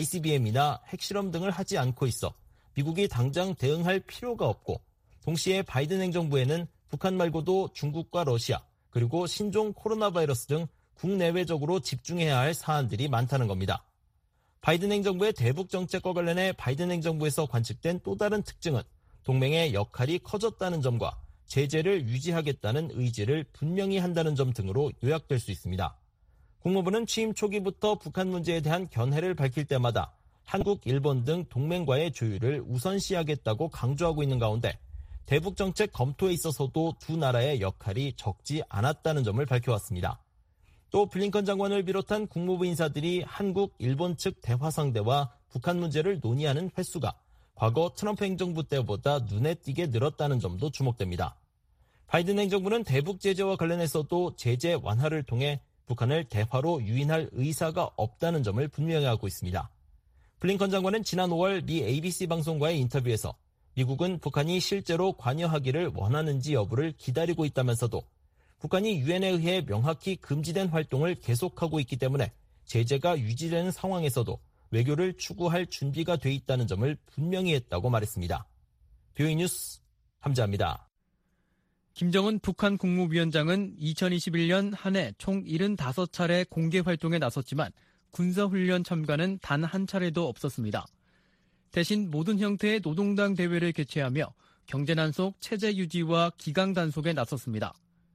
ICBM이나 핵실험 등을 하지 않고 있어 미국이 당장 대응할 필요가 없고 동시에 바이든 행정부에는 북한 말고도 중국과 러시아 그리고 신종 코로나 바이러스 등 국내외적으로 집중해야 할 사안들이 많다는 겁니다. 바이든 행정부의 대북 정책과 관련해 바이든 행정부에서 관측된 또 다른 특징은 동맹의 역할이 커졌다는 점과 제재를 유지하겠다는 의지를 분명히 한다는 점 등으로 요약될 수 있습니다. 국무부는 취임 초기부터 북한 문제에 대한 견해를 밝힐 때마다 한국, 일본 등 동맹과의 조율을 우선시하겠다고 강조하고 있는 가운데 대북 정책 검토에 있어서도 두 나라의 역할이 적지 않았다는 점을 밝혀왔습니다. 또 블링컨 장관을 비롯한 국무부 인사들이 한국, 일본 측 대화 상대와 북한 문제를 논의하는 횟수가 과거 트럼프 행정부 때보다 눈에 띄게 늘었다는 점도 주목됩니다. 바이든 행정부는 대북 제재와 관련해서도 제재 완화를 통해 북한을 대화로 유인할 의사가 없다는 점을 분명히 하고 있습니다. 블링컨 장관은 지난 5월 미 ABC 방송과의 인터뷰에서 미국은 북한이 실제로 관여하기를 원하는지 여부를 기다리고 있다면서도 북한이 유엔에 의해 명확히 금지된 활동을 계속하고 있기 때문에 제재가 유지되는 상황에서도 외교를 추구할 준비가 돼 있다는 점을 분명히 했다고 말했습니다. 뷰이 뉴스 함자입니다. 김정은 북한 국무위원장은 2021년 한 해 총 75차례 공개 활동에 나섰지만 군사훈련 참가는 단 한 차례도 없었습니다. 대신 모든 형태의 노동당 대회를 개최하며 경제난속 체제 유지와 기강 단속에 나섰습니다.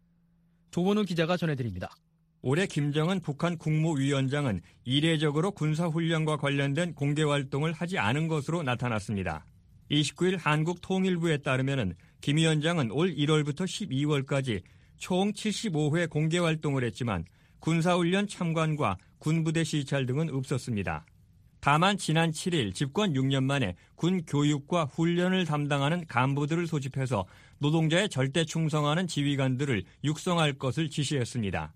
조원우 기자가 전해드립니다. 올해 김정은 북한 국무위원장은 이례적으로 군사훈련과 관련된 공개활동을 하지 않은 것으로 나타났습니다. 29일 한국통일부에 따르면 김 위원장은 올 1월부터 12월까지 총 75회 공개활동을 했지만 군사훈련 참관과 군부대 시찰 등은 없었습니다. 다만 지난 7일 집권 6년 만에 군 교육과 훈련을 담당하는 간부들을 소집해서 노동자에 절대 충성하는 지휘관들을 육성할 것을 지시했습니다.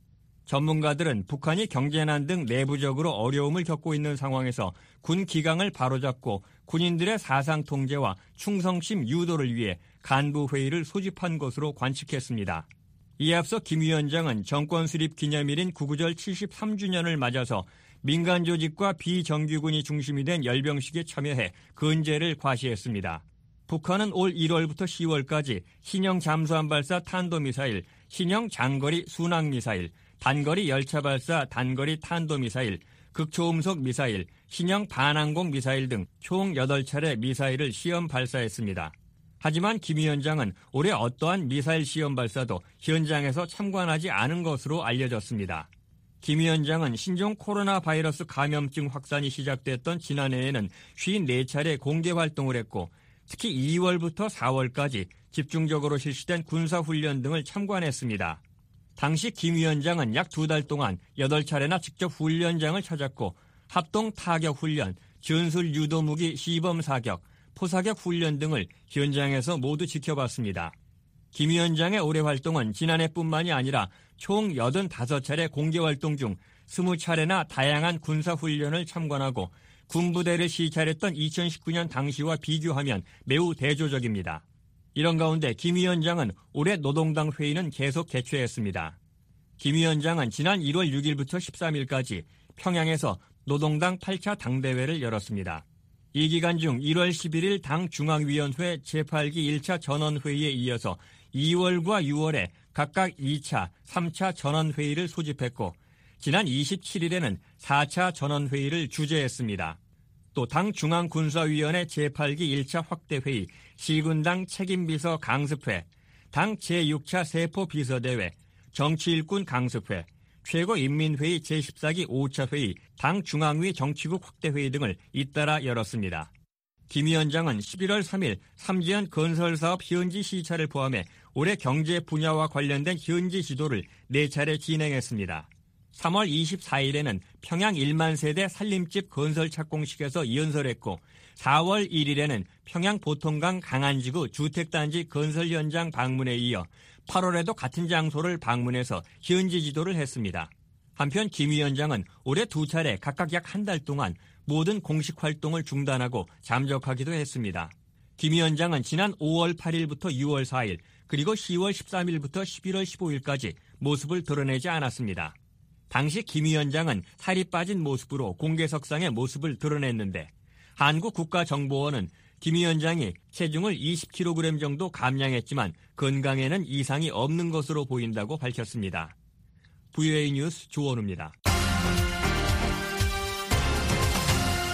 전문가들은 북한이 경제난 등 내부적으로 어려움을 겪고 있는 상황에서 군 기강을 바로잡고 군인들의 사상 통제와 충성심 유도를 위해 간부회의를 소집한 것으로 관측했습니다. 이에 앞서 김 위원장은 정권 수립 기념일인 구구절 73주년을 맞아서 민간 조직과 비정규군이 중심이 된 열병식에 참여해 건재를 과시했습니다. 북한은 올 1월부터 10월까지 신형 잠수함 발사 탄도미사일, 신형 장거리 순항미사일, 단거리 열차 발사 단거리 탄도미사일, 극초음속 미사일, 신형 반항공 미사일 등 총 8차례 미사일을 시험 발사했습니다. 하지만 김 위원장은 올해 어떠한 미사일 시험 발사도 현장에서 참관하지 않은 것으로 알려졌습니다. 김 위원장은 신종 코로나 바이러스 감염증 확산이 시작됐던 지난해에는 54차례 공개 활동을 했고 특히 2월부터 4월까지 집중적으로 실시된 군사훈련 등을 참관했습니다. 당시 김 위원장은 약 2달 동안 8차례나 직접 훈련장을 찾았고 합동 타격 훈련, 전술 유도무기 시범 사격, 포사격 훈련 등을 현장에서 모두 지켜봤습니다. 김 위원장의 올해 활동은 지난해뿐만이 아니라 총 85차례 공개 활동 중 20차례나 다양한 군사훈련을 참관하고 군부대를 시찰했던 2019년 당시와 비교하면 매우 대조적입니다. 이런 가운데 김 위원장은 올해 노동당 회의는 계속 개최했습니다. 김 위원장은 지난 1월 6일부터 13일까지 평양에서 노동당 8차 당대회를 열었습니다. 이 기간 중 1월 11일 당 중앙위원회 제8기 1차 전원회의에 이어서 2월과 6월에 각각 2차, 3차 전원회의를 소집했고 지난 27일에는 4차 전원회의를 주재했습니다. 또 당 중앙군사위원회 제8기 1차 확대회의, 시군당 책임비서 강습회, 당 제6차 세포비서대회, 정치일꾼 강습회, 최고인민회의 제14기 5차 회의, 당 중앙위 정치국 확대회의 등을 잇따라 열었습니다. 김 위원장은 11월 3일 삼지연 건설사업 현지 시찰을 포함해 올해 경제 분야와 관련된 현지 지도를 4차례 진행했습니다. 3월 24일에는 평양 1만 세대 살림집 건설 착공식에서 연설했고 4월 1일에는 평양 보통강 강안지구 주택단지 건설 현장 방문에 이어 8월에도 같은 장소를 방문해서 현지 지도를 했습니다. 한편 김 위원장은 올해 2차례 각각 약 한 달 동안 모든 공식 활동을 중단하고 잠적하기도 했습니다. 김 위원장은 지난 5월 8일부터 6월 4일 그리고 10월 13일부터 11월 15일까지 모습을 드러내지 않았습니다. 당시 김 위원장은 살이 빠진 모습으로 공개석상의 모습을 드러냈는데 한국 국가정보원은 김 위원장이 체중을 20kg 정도 감량했지만 건강에는 이상이 없는 것으로 보인다고 밝혔습니다. VOA 뉴스 조원우입니다.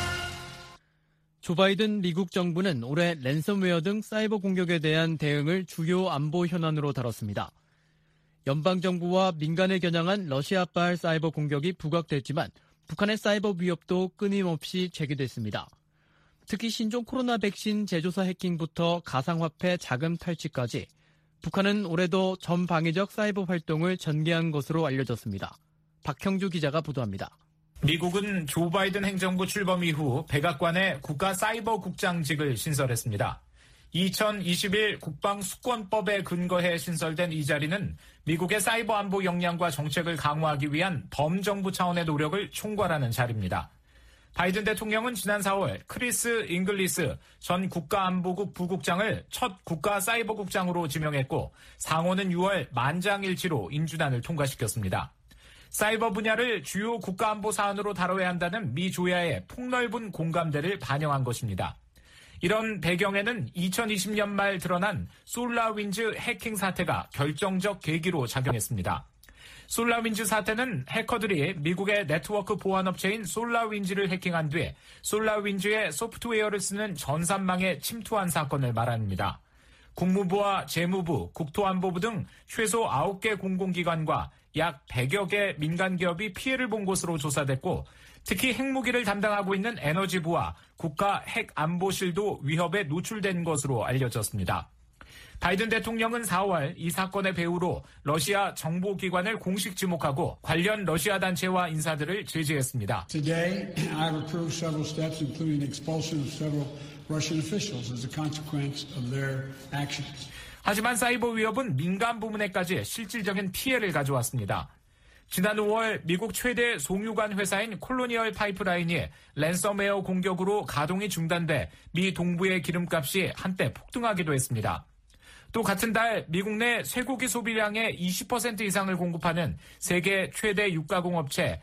조 바이든 미국 정부는 올해 랜섬웨어 등 사이버 공격에 대한 대응을 주요 안보 현안으로 다뤘습니다. 연방정부와 민간을 겨냥한 러시아발 사이버 공격이 부각됐지만 북한의 사이버 위협도 끊임없이 제기됐습니다. 특히 신종 코로나 백신 제조사 해킹부터 가상화폐 자금 탈취까지 북한은 올해도 전방위적 사이버 활동을 전개한 것으로 알려졌습니다. 박형주 기자가 보도합니다. 미국은 조 바이든 행정부 출범 이후 백악관에 국가 사이버 국장직을 신설했습니다. 2021 국방수권법에 근거해 신설된 이 자리는 미국의 사이버 안보 역량과 정책을 강화하기 위한 범정부 차원의 노력을 총괄하는 자리입니다. 바이든 대통령은 지난 4월 크리스 잉글리스 전 국가안보국 부국장을 첫 국가사이버국장으로 지명했고 상원은 6월 만장일치로 인준안을 통과시켰습니다. 사이버 분야를 주요 국가안보 사안으로 다뤄야 한다는 미 조야의 폭넓은 공감대를 반영한 것입니다. 이런 배경에는 2020년 말 드러난 솔라윈즈 해킹 사태가 결정적 계기로 작용했습니다. 솔라윈즈 사태는 해커들이 미국의 네트워크 보안업체인 솔라윈즈를 해킹한 뒤 솔라윈즈의 소프트웨어를 쓰는 전산망에 침투한 사건을 말합니다. 국무부와 재무부, 국토안보부 등 최소 9개 공공기관과 약 100여 개 민간기업이 피해를 본 것으로 조사됐고 특히 핵무기를 담당하고 있는 에너지부와 국가핵안보실도 위협에 노출된 것으로 알려졌습니다. 바이든 대통령은 4월 이 사건의 배후로 러시아 정보기관을 공식 지목하고 관련 러시아 단체와 인사들을 제재했습니다. Today, I have approved several steps, including the expulsion of several Russian officials as a consequence of their actions. 하지만 사이버 위협은 민간 부문에까지 실질적인 피해를 가져왔습니다. 지난 5월 미국 최대 송유관 회사인 콜로니얼 파이프라인이 랜섬웨어 공격으로 가동이 중단돼 미 동부의 기름값이 한때 폭등하기도 했습니다. 또 같은 달 미국 내 쇠고기 소비량의 20% 이상을 공급하는 세계 최대 육가공업체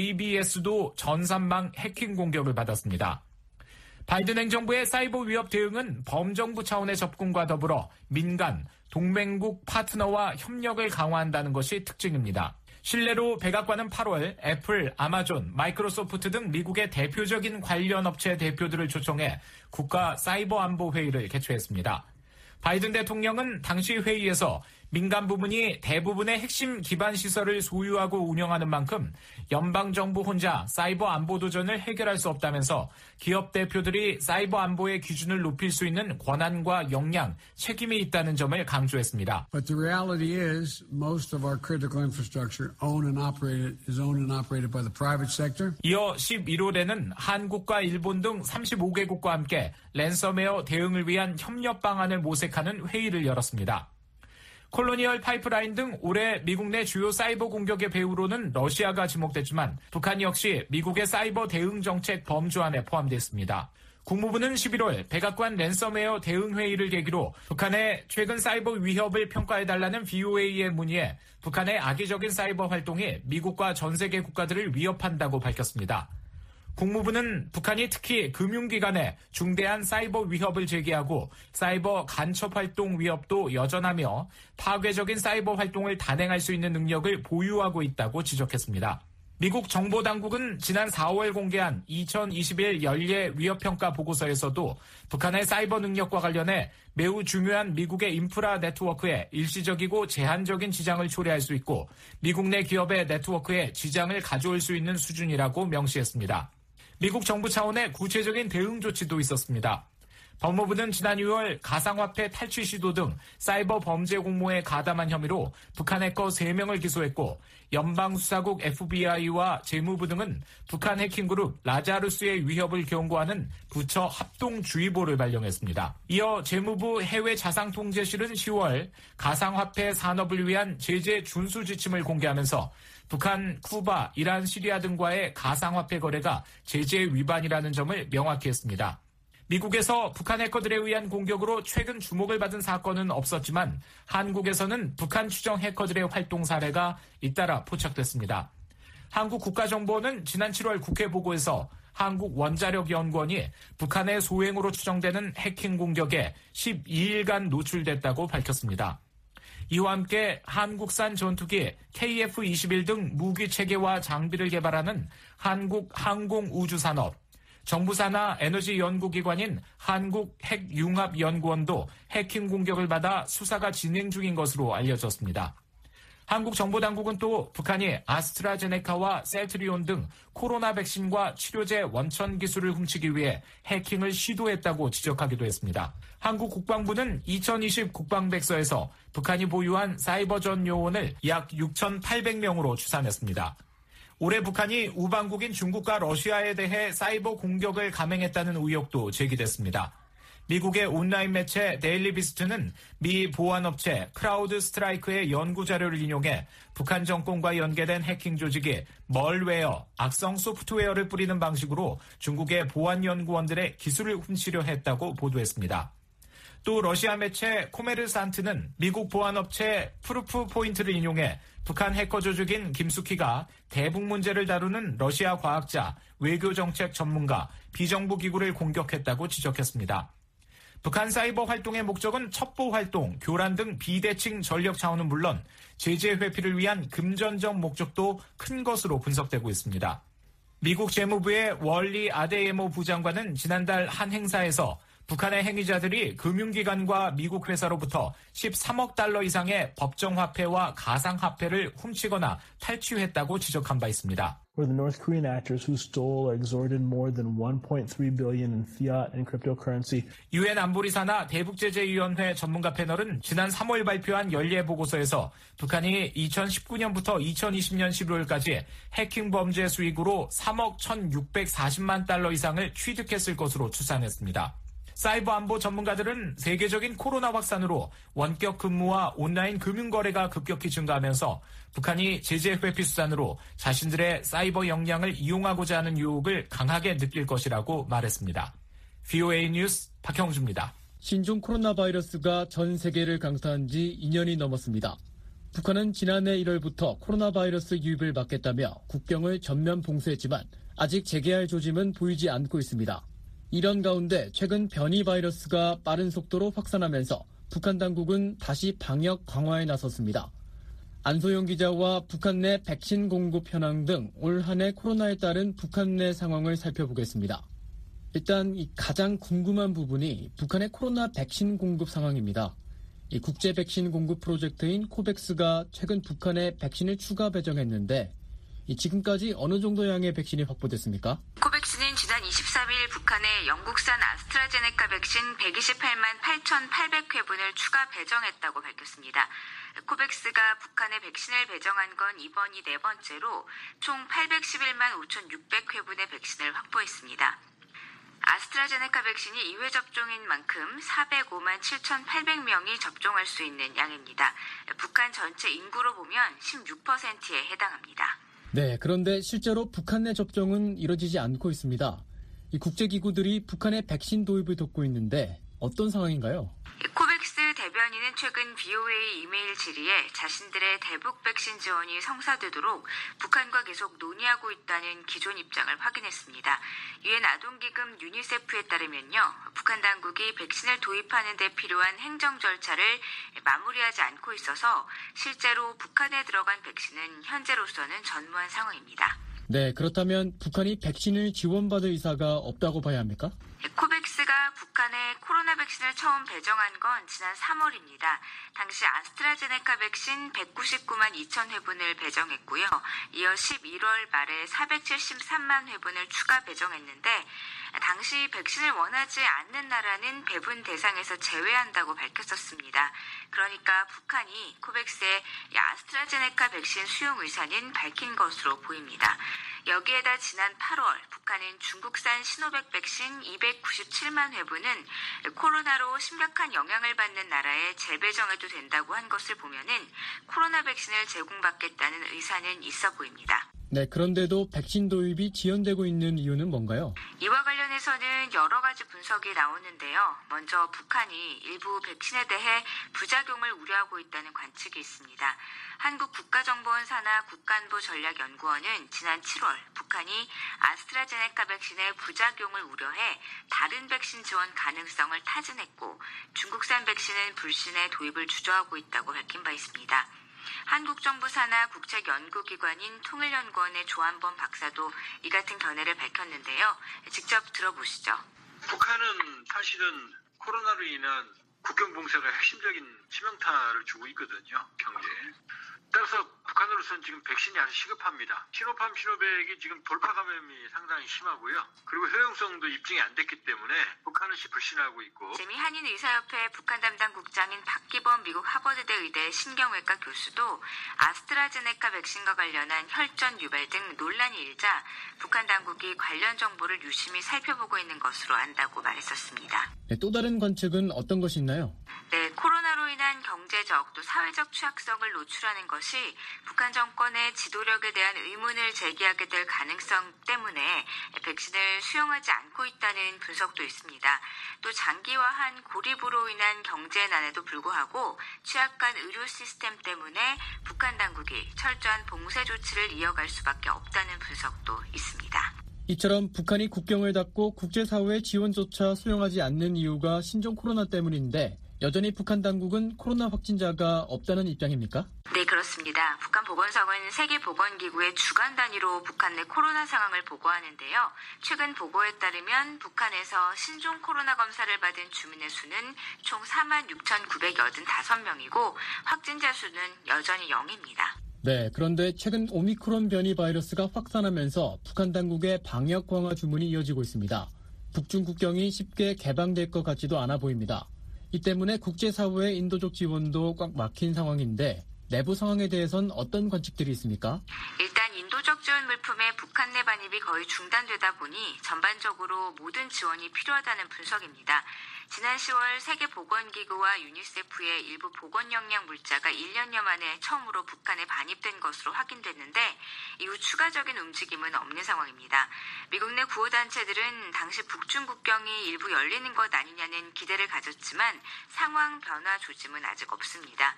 JBS도 전산망 해킹 공격을 받았습니다. 바이든 행정부의 사이버 위협 대응은 범정부 차원의 접근과 더불어 민간, 동맹국 파트너와 협력을 강화한다는 것이 특징입니다. 실례로 백악관은 8월 애플, 아마존, 마이크로소프트 등 미국의 대표적인 관련 업체 대표들을 초청해 국가 사이버 안보 회의를 개최했습니다. 바이든 대통령은 당시 회의에서 민간 부문이 대부분의 핵심 기반 시설을 소유하고 운영하는 만큼 연방정부 혼자 사이버 안보 도전을 해결할 수 없다면서 기업 대표들이 사이버 안보의 기준을 높일 수 있는 권한과 역량, 책임이 있다는 점을 강조했습니다. But the reality is most of our critical infrastructure is owned and operated by the private sector. 이어 11월에는 한국과 일본 등 35개국과 함께 랜섬웨어 대응을 위한 협력 방안을 모색하는 회의를 열었습니다. 콜로니얼 파이프라인 등 올해 미국 내 주요 사이버 공격의 배후로는 러시아가 지목됐지만 북한 역시 미국의 사이버 대응 정책 범주안에 포함됐습니다. 국무부는 11월 백악관 랜섬웨어 대응 회의를 계기로 북한의 최근 사이버 위협을 평가해달라는 BOA의 문의에 북한의 악의적인 사이버 활동이 미국과 전 세계 국가들을 위협한다고 밝혔습니다. 국무부는 북한이 특히 금융기관에 중대한 사이버 위협을 제기하고 사이버 간첩 활동 위협도 여전하며 파괴적인 사이버 활동을 단행할 수 있는 능력을 보유하고 있다고 지적했습니다. 미국 정보당국은 지난 4월 공개한 2021 연례 위협평가 보고서에서도 북한의 사이버 능력과 관련해 매우 중요한 미국의 인프라 네트워크에 일시적이고 제한적인 지장을 초래할 수 있고 미국 내 기업의 네트워크에 지장을 가져올 수 있는 수준이라고 명시했습니다. 미국 정부 차원의 구체적인 대응 조치도 있었습니다. 법무부는 지난 6월 가상화폐 탈취 시도 등 사이버 범죄 공모에 가담한 혐의로 북한 해커 3명을 기소했고 연방수사국 FBI와 재무부 등은 북한 해킹그룹 라자루스의 위협을 경고하는 부처 합동주의보를 발령했습니다. 이어 재무부 해외자산통제실은 10월 가상화폐 산업을 위한 제재 준수 지침을 공개하면서 북한, 쿠바, 이란, 시리아 등과의 가상화폐 거래가 제재 위반이라는 점을 명확히 했습니다. 미국에서 북한 해커들에 의한 공격으로 최근 주목을 받은 사건은 없었지만 한국에서는 북한 추정 해커들의 활동 사례가 잇따라 포착됐습니다. 한국국가정보원은 지난 7월 국회 보고에서 한국원자력연구원이 북한의 소행으로 추정되는 해킹 공격에 12일간 노출됐다고 밝혔습니다. 이와 함께 한국산 전투기 KF-21 등 무기 체계와 장비를 개발하는 한국항공우주산업, 정부 산하 에너지 연구기관인 한국핵융합연구원도 해킹 공격을 받아 수사가 진행 중인 것으로 알려졌습니다. 한국 정보당국은 또 북한이 아스트라제네카와 셀트리온 등 코로나 백신과 치료제 원천 기술을 훔치기 위해 해킹을 시도했다고 지적하기도 했습니다. 한국 국방부는 2020 국방백서에서 북한이 보유한 사이버전 요원을 약 6,800명으로 추산했습니다. 올해 북한이 우방국인 중국과 러시아에 대해 사이버 공격을 감행했다는 의혹도 제기됐습니다. 미국의 온라인 매체 데일리 비스트는 미 보안업체 크라우드 스트라이크의 연구 자료를 인용해 북한 정권과 연계된 해킹 조직이 멀웨어, 악성 소프트웨어를 뿌리는 방식으로 중국의 보안 연구원들의 기술을 훔치려 했다고 보도했습니다. 또 러시아 매체 코메르산트는 미국 보안업체 프루프 포인트를 인용해 북한 해커 조직인 김숙희가 대북 문제를 다루는 러시아 과학자, 외교정책 전문가, 비정부 기구를 공격했다고 지적했습니다. 북한 사이버 활동의 목적은 첩보 활동, 교란 등 비대칭 전력 차원은 물론 제재 회피를 위한 금전적 목적도 큰 것으로 분석되고 있습니다. 미국 재무부의 월리 아데예모 부장관은 지난달 한 행사에서 북한의 행위자들이 금융기관과 미국 회사로부터 13억 달러 이상의 법정화폐와 가상화폐를 훔치거나 탈취했다고 지적한 바 있습니다. Were the North Korean actors who stole or extorted more than 1.3 billion in fiat and cryptocurrency. 유엔 안보리산하 대북제재위원회 전문가 패널은 지난 3월 발표한 연례 보고서에서 북한이 2019년부터 2020년 11월까지 해킹 범죄 수익으로 3억 1,640만 달러 이상을 취득했을 것으로 추산했습니다. 사이버 안보 전문가들은 세계적인 코로나 확산으로 원격 근무와 온라인 금융거래가 급격히 증가하면서 북한이 제재 회피 수단으로 자신들의 사이버 역량을 이용하고자 하는 유혹을 강하게 느낄 것이라고 말했습니다. VOA 뉴스 박형주입니다. 신종 코로나 바이러스가 전 세계를 강타한 지 2년이 넘었습니다. 북한은 지난해 1월부터 코로나 바이러스 유입을 막겠다며 국경을 전면 봉쇄했지만 아직 재개할 조짐은 보이지 않고 있습니다. 이런 가운데 최근 변이 바이러스가 빠른 속도로 확산하면서 북한 당국은 다시 방역 강화에 나섰습니다. 안소영 기자와 북한 내 백신 공급 현황 등 올 한 해 코로나에 따른 북한 내 상황을 살펴보겠습니다. 일단 가장 궁금한 부분이 북한의 코로나 백신 공급 상황입니다. 이 국제 백신 공급 프로젝트인 코백스가 최근 북한에 백신을 추가 배정했는데 지금까지 어느 정도 양의 백신이 확보됐습니까? 코백스는 지난 23일 북한에 영국산 아스트라제네카 백신 128만 8,800회분을 추가 배정했다고 밝혔습니다. 코백스가 북한에 백신을 배정한 건 이번이 네 번째로 총 811만 5,600회분의 백신을 확보했습니다. 아스트라제네카 백신이 2회 접종인 만큼 405만 7,800명이 접종할 수 있는 양입니다. 북한 전체 인구로 보면 16%에 해당합니다. 네, 그런데 실제로 북한 내 접종은 이뤄지지 않고 있습니다. 이 국제기구들이 북한의 백신 도입을 돕고 있는데 어떤 상황인가요? 코백스 대변인은 최근 VOA 이메일 질의에 자신들의 대북 백신 지원이 성사되도록 북한과 계속 논의하고 있다는 기존 입장을 확인했습니다. 유엔 아동기금 유니세프에 따르면요, 북한 당국이 백신을 도입하는 데 필요한 행정 절차를 마무리하지 않고 있어서 실제로 북한에 들어간 백신은 현재로서는 전무한 상황입니다. 네, 그렇다면 북한이 백신을 지원받을 의사가 없다고 봐야 합니까? 코백스가 북한에 코로나 백신을 처음 배정한 건 지난 3월입니다. 당시 아스트라제네카 백신 199만 2천 회분을 배정했고요. 이어 11월 말에 473만 회분을 추가 배정했는데 당시 백신을 원하지 않는 나라는 배분 대상에서 제외한다고 밝혔었습니다. 그러니까 북한이 코백스의 아스트라제네카 백신 수용 의사는 밝힌 것으로 보입니다. 여기에다 지난 8월 북한은 중국산 시노백 백신 297만 회분은 코로나로 심각한 영향을 받는 나라에 재배정해도 된다고 한 것을 보면은 코로나 백신을 제공받겠다는 의사는 있어 보입니다. 네, 그런데도 백신 도입이 지연되고 있는 이유는 뭔가요? 이와 관련해서는 여러 가지 분석이 나오는데요. 먼저 북한이 일부 백신에 대해 부작용을 우려하고 있다는 관측이 있습니다. 한국국가정보원 산하 국가안보전략연구원은 지난 7월 북한이 아스트라제네카 백신의 부작용을 우려해 다른 백신 지원 가능성을 타진했고 중국산 백신은 불신의 도입을 주저하고 있다고 밝힌 바 있습니다. 한국 정부 산하 국책연구기관인 통일연구원의 조한범 박사도 이 같은 견해를 밝혔는데요. 직접 들어보시죠. 북한은 사실은 코로나로 인한 국경 봉쇄가 핵심적인 치명타를 주고 있거든요, 경제에. 따라서 북한으로서는 지금 백신이 아주 시급합니다. 시노팜, 시노백이 지금 돌파 감염이 상당히 심하고요. 그리고 효용성도 입증이 안 됐기 때문에 북한은 불신하고 있고. 재미 한인의사협회 북한 담당 국장인 박기범 미국 하버드대 의대 신경외과 교수도 아스트라제네카 백신과 관련한 혈전 유발 등 논란이 일자 북한 당국이 관련 정보를 유심히 살펴보고 있는 것으로 안다고 말했었습니다. 네, 또 다른 관측은 어떤 것이 있나요? 네, 코로나로 인한 경제적 또 사회적 취약성을 노출하는 것이 북한 정권의 지도력에 대한 의문을 제기하게 될 가능성 때문에 백신을 수용하지 않고 있다는 분석도 있습니다. 또 장기화한 고립으로 인한 경제난에도 불구하고 취약한 의료 시스템 때문에 북한 당국이 철저한 봉쇄 조치를 이어갈 수밖에 없다는 분석도 있습니다. 이처럼 북한이 국경을 닫고 국제사회의 지원조차 수용하지 않는 이유가 신종 코로나 때문인데 여전히 북한 당국은 코로나 확진자가 없다는 입장입니까? 네, 그렇습니다. 북한 보건성은 세계보건기구의 주간 단위로 북한 내 코로나 상황을 보고하는데요. 최근 보고에 따르면 북한에서 신종 코로나 검사를 받은 주민의 수는 총 46,985명이고 확진자 수는 여전히 0입니다. 네, 그런데 최근 오미크론 변이 바이러스가 확산하면서 북한 당국의 방역 강화 주문이 이어지고 있습니다. 북중 국경이 쉽게 개방될 것 같지도 않아 보입니다. 이 때문에 국제사회의 인도적 지원도 꽉 막힌 상황인데 내부 상황에 대해선 어떤 관측들이 있습니까? 일단 인도적 지원 물품의 북한 내 반입이 거의 중단되다 보니 전반적으로 모든 지원이 필요하다는 분석입니다. 지난 10월 세계보건기구와 유니세프의 일부 보건 영양 물자가 1년여 만에 처음으로 북한에 반입된 것으로 확인됐는데 이후 추가적인 움직임은 없는 상황입니다. 미국 내 구호단체들은 당시 북중 국경이 일부 열리는 것 아니냐는 기대를 가졌지만 상황 변화 조짐은 아직 없습니다.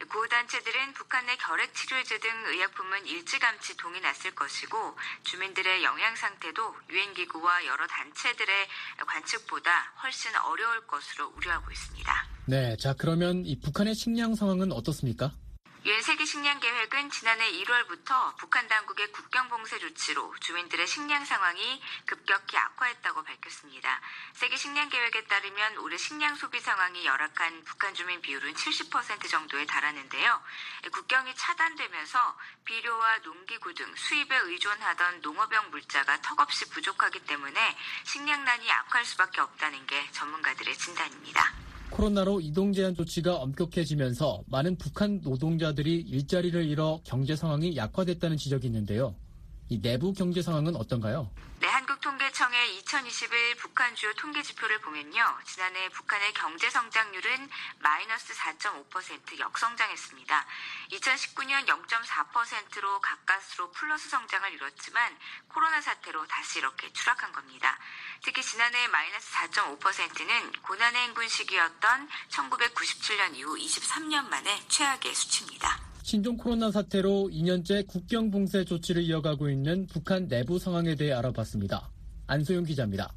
구호단체들은 북한 내 결핵치료제 등 의약품은 일찌감치 동이 났을 것이고 주민들의 영양 상태도 유엔기구와 여러 단체들의 관측보다 훨씬 어려울 것으로 우려하고 있습니다. 네, 자 그러면 이 북한의 식량 상황은 어떻습니까? 유엔 세계식량계획은 지난해 1월부터 북한 당국의 국경 봉쇄 조치로 주민들의 식량 상황이 급격히 악화했다고 밝혔습니다. 세계식량계획에 따르면 올해 식량 소비 상황이 열악한 북한 주민 비율은 70% 정도에 달하는데요. 국경이 차단되면서 비료와 농기구 등 수입에 의존하던 농업용 물자가 턱없이 부족하기 때문에 식량난이 악화할 수밖에 없다는 게 전문가들의 진단입니다. 코로나로 이동 제한 조치가 엄격해지면서 많은 북한 노동자들이 일자리를 잃어 경제 상황이 약화됐다는 지적이 있는데요. 이 내부 경제 상황은 어떤가요? 네, 한국통계청의 2021 북한 주요 통계 지표를 보면요. 지난해 북한의 경제 성장률은 마이너스 4.5% 역성장했습니다. 2019년 0.4%로 가까스로 플러스 성장을 이뤘지만 코로나 사태로 다시 이렇게 추락한 겁니다. 특히 지난해 마이너스 4.5%는 고난의 행군 시기였던 1997년 이후 23년 만에 최악의 수치입니다. 신종 코로나 사태로 2년째 국경 봉쇄 조치를 이어가고 있는 북한 내부 상황에 대해 알아봤습니다. 안소영 기자입니다.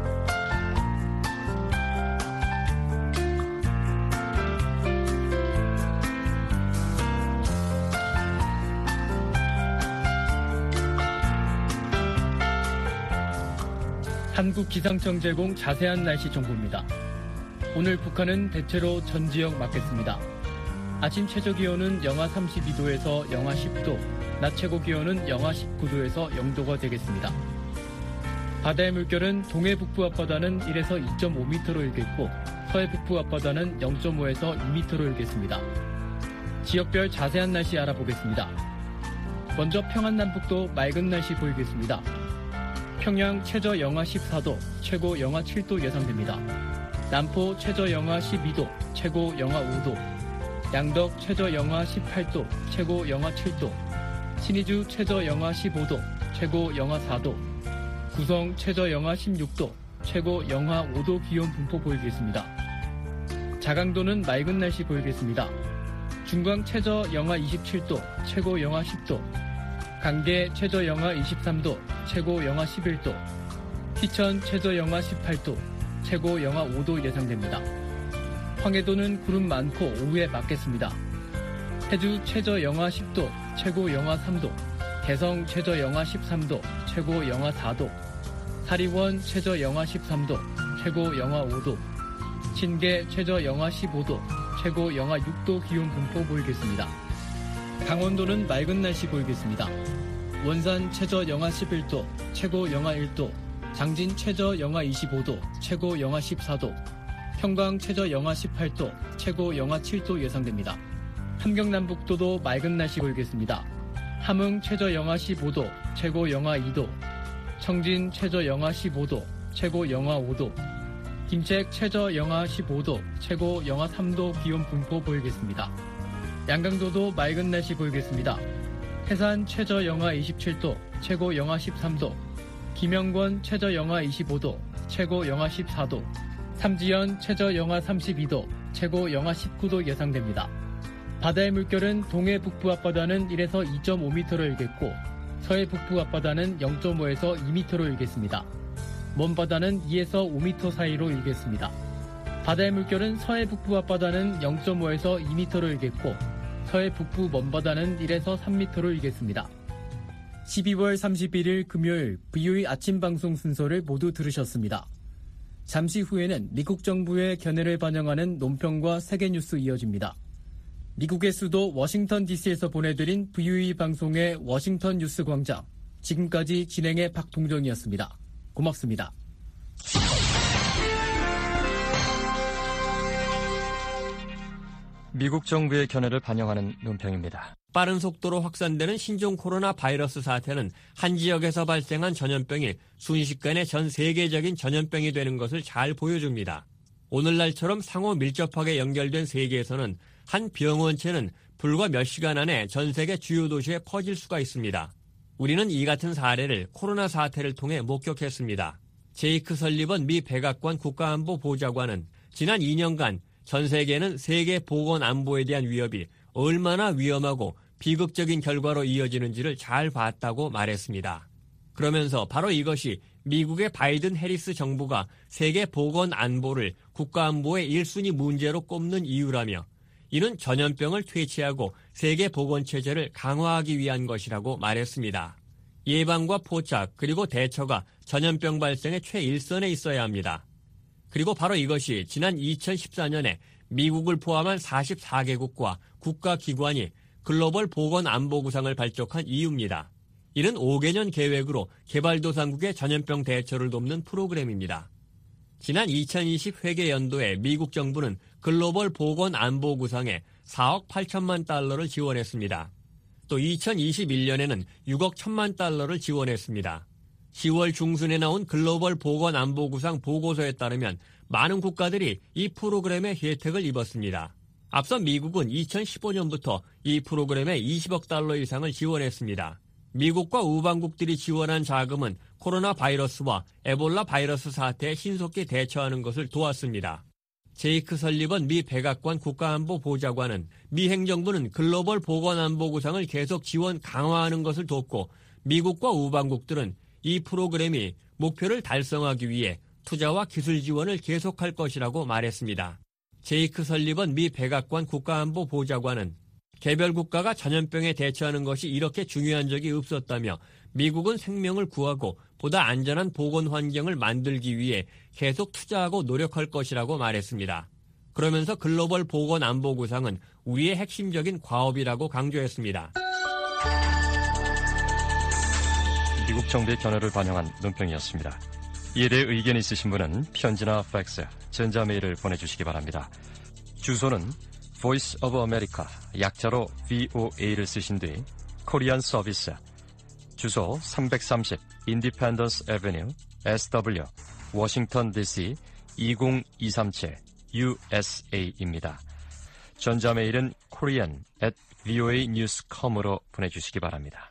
한국기상청 제공 자세한 날씨 정보입니다. 오늘 북한은 대체로 전 지역 맑겠습니다. 아침 최저기온은 영하 32도에서 영하 10도, 낮 최고기온은 영하 19도에서 0도가 되겠습니다. 바다의 물결은 동해 북부 앞바다는 1에서 2.5m로 일겠고 서해 북부 앞바다는 0.5에서 2m로 일겠습니다. 지역별 자세한 날씨 알아보겠습니다. 먼저 평안남북도 맑은 날씨 보이겠습니다. 평양 최저 영하 14도, 최고 영하 7도 예상됩니다. 남포 최저 영하 12도, 최고 영하 5도, 양덕 최저 영하 18도, 최고 영하 7도, 신의주 최저 영하 15도, 최고 영하 4도, 구성 최저 영하 16도, 최고 영하 5도 기온 분포 보이겠습니다. 자강도는 맑은 날씨 보이겠습니다. 중광 최저 영하 27도, 최고 영하 10도, 강계 최저 영하 23도, 최고 영하 11도, 희천 최저 영하 18도, 최고 영하 5도 예상됩니다. 황해도는 구름 많고 오후에 맑겠습니다. 해주 최저 영하 10도, 최고 영하 3도, 개성 최저 영하 13도, 최고 영하 4도, 사리원 최저 영하 13도, 최고 영하 5도, 신계 최저 영하 15도, 최고 영하 6도 기온 분포 보이겠습니다. 강원도는 맑은 날씨 보이겠습니다. 원산 최저 영하 11도, 최고 영하 1도, 장진 최저 영하 25도, 최고 영하 14도, 평강 최저 영하 18도, 최고 영하 7도 예상됩니다. 함경남북도도 맑은 날씨 보이겠습니다. 함흥 최저 영하 15도, 최고 영하 2도, 청진 최저 영하 15도, 최고 영하 5도, 김책 최저 영하 15도, 최고 영하 3도 기온 분포 보이겠습니다. 양강도도 맑은 날씨 보이겠습니다. 해산 최저 영하 27도, 최고 영하 13도, 김영권 최저 영하 25도, 최고 영하 14도, 삼지연 최저 영하 32도, 최고 영하 19도 예상됩니다. 바다의 물결은 동해 북부 앞바다는 1에서 2.5m로 일겠고 서해 북부 앞바다는 0.5에서 2m로 일겠습니다. 먼바다는 2에서 5m 사이로 일겠습니다. 바다의 물결은 서해 북부 앞바다는 0.5에서 2m로 일겠고 서해 북부 먼바다는 1에서 3m로 일겠습니다. 12월 31일 금요일 VOA 아침 방송 순서를 모두 들으셨습니다. 잠시 후에는 미국 정부의 견해를 반영하는 논평과 세계뉴스 이어집니다. 미국의 수도 워싱턴 DC에서 보내드린 VOA 방송의 워싱턴 뉴스 광장. 지금까지 진행의 박동정이었습니다. 고맙습니다. 미국 정부의 견해를 반영하는 논평입니다. 빠른 속도로 확산되는 신종 코로나 바이러스 사태는 한 지역에서 발생한 전염병이 순식간에 전 세계적인 전염병이 되는 것을 잘 보여줍니다. 오늘날처럼 상호 밀접하게 연결된 세계에서는 한 병원체는 불과 몇 시간 안에 전 세계 주요 도시에 퍼질 수가 있습니다. 우리는 이 같은 사례를 코로나 사태를 통해 목격했습니다. 제이크 설리번 미 백악관 국가안보보좌관은 지난 2년간 전 세계는 세계 보건 안보에 대한 위협이 얼마나 위험하고 비극적인 결과로 이어지는지를 잘 봤다고 말했습니다. 그러면서 바로 이것이 미국의 바이든 해리스 정부가 세계 보건 안보를 국가안보의 1순위 문제로 꼽는 이유라며 이는 전염병을 퇴치하고 세계 보건 체제를 강화하기 위한 것이라고 말했습니다. 예방과 포착 그리고 대처가 전염병 발생의 최일선에 있어야 합니다. 그리고 바로 이것이 지난 2014년에 미국을 포함한 44개국과 국가기관이 글로벌 보건안보구상을 발족한 이유입니다. 이는 5개년 계획으로 개발도상국의 전염병 대처를 돕는 프로그램입니다. 지난 2020 회계연도에 미국 정부는 글로벌 보건안보구상에 4억 8천만 달러를 지원했습니다. 또 2021년에는 6억 1천만 달러를 지원했습니다. 10월 중순에 나온 글로벌 보건안보구상 보고서에 따르면 많은 국가들이 이 프로그램의 혜택을 입었습니다. 앞서 미국은 2015년부터 이 프로그램에 20억 달러 이상을 지원했습니다. 미국과 우방국들이 지원한 자금은 코로나 바이러스와 에볼라 바이러스 사태에 신속히 대처하는 것을 도왔습니다. 제이크 설리번 미 백악관 국가안보보좌관은 미 행정부는 글로벌 보건안보구상을 계속 지원 강화하는 것을 돕고 미국과 우방국들은 이 프로그램이 목표를 달성하기 위해 투자와 기술 지원을 계속할 것이라고 말했습니다. 제이크 설리번 미 백악관 국가안보보좌관은 개별 국가가 전염병에 대처하는 것이 이렇게 중요한 적이 없었다며 미국은 생명을 구하고 보다 안전한 보건 환경을 만들기 위해 계속 투자하고 노력할 것이라고 말했습니다. 그러면서 글로벌 보건안보구상은 우리의 핵심적인 과업이라고 강조했습니다. 미국 정부의 견해를 반영한 논평이었습니다. 이에 대해 의견 있으신 분은 편지나 팩스, 전자메일을 보내주시기 바랍니다. 주소는 Voice of America, 약자로 VOA를 쓰신 뒤 코리안 서비스, 주소 330 Independence Avenue, SW, 워싱턴 DC 20237 USA입니다. 전자메일은 korean@voanews.com으로 보내주시기 바랍니다.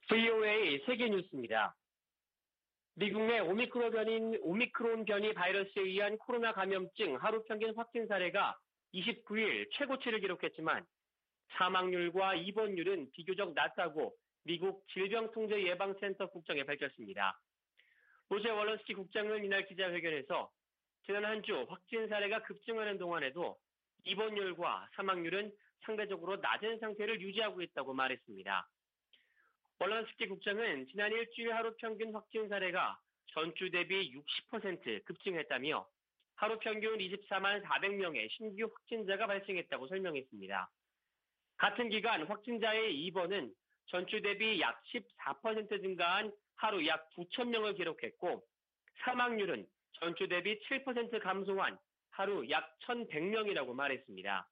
VOA 세계뉴스입니다. 미국 내 오미크론 변이 바이러스에 의한 코로나 감염증 하루 평균 확진 사례가 29일 최고치를 기록했지만 사망률과 입원율은 비교적 낮다고 미국 질병통제예방센터 국장이 밝혔습니다. 로제 월런스키 국장은 이날 기자회견에서 지난 한 주 확진 사례가 급증하는 동안에도 입원율과 사망률은 상대적으로 낮은 상태를 유지하고 있다고 말했습니다. 월런스키 국장은 지난 일주일 하루 평균 확진 사례가 전주 대비 60% 급증했다며 하루 평균 24만 400명의 신규 확진자가 발생했다고 설명했습니다. 같은 기간 확진자의 입원은 전주 대비 약 14% 증가한 하루 약 9,000명을 기록했고 사망률은 전주 대비 7% 감소한 하루 약 1,100명이라고 말했습니다.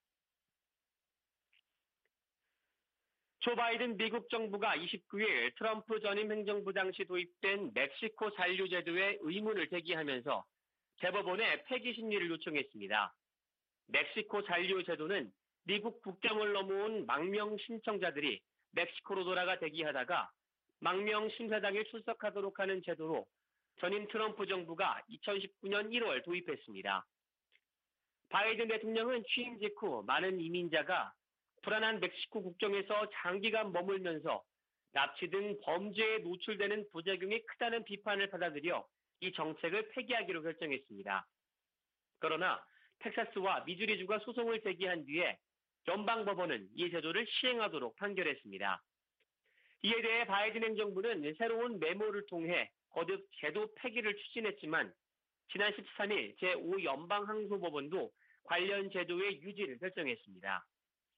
조 바이든 미국 정부가 29일 트럼프 전임 행정부 당시 도입된 멕시코 잔류 제도의 의문을 제기하면서 대법원에 폐기 심리를 요청했습니다. 멕시코 잔류 제도는 미국 국경을 넘어온 망명 신청자들이 멕시코로 돌아가 대기하다가 망명 심사당에 출석하도록 하는 제도로 전임 트럼프 정부가 2019년 1월 도입했습니다. 바이든 대통령은 취임 직후 많은 이민자가 불안한 멕시코 국경에서 장기간 머물면서 납치 등 범죄에 노출되는 부작용이 크다는 비판을 받아들여 이 정책을 폐기하기로 결정했습니다. 그러나 텍사스와 미주리주가 소송을 제기한 뒤에 연방법원은 이 제도를 시행하도록 판결했습니다. 이에 대해 바이든 행정부는 새로운 메모를 통해 거듭 제도 폐기를 추진했지만 지난 13일 제5연방항소법원도 관련 제도의 유지를 결정했습니다.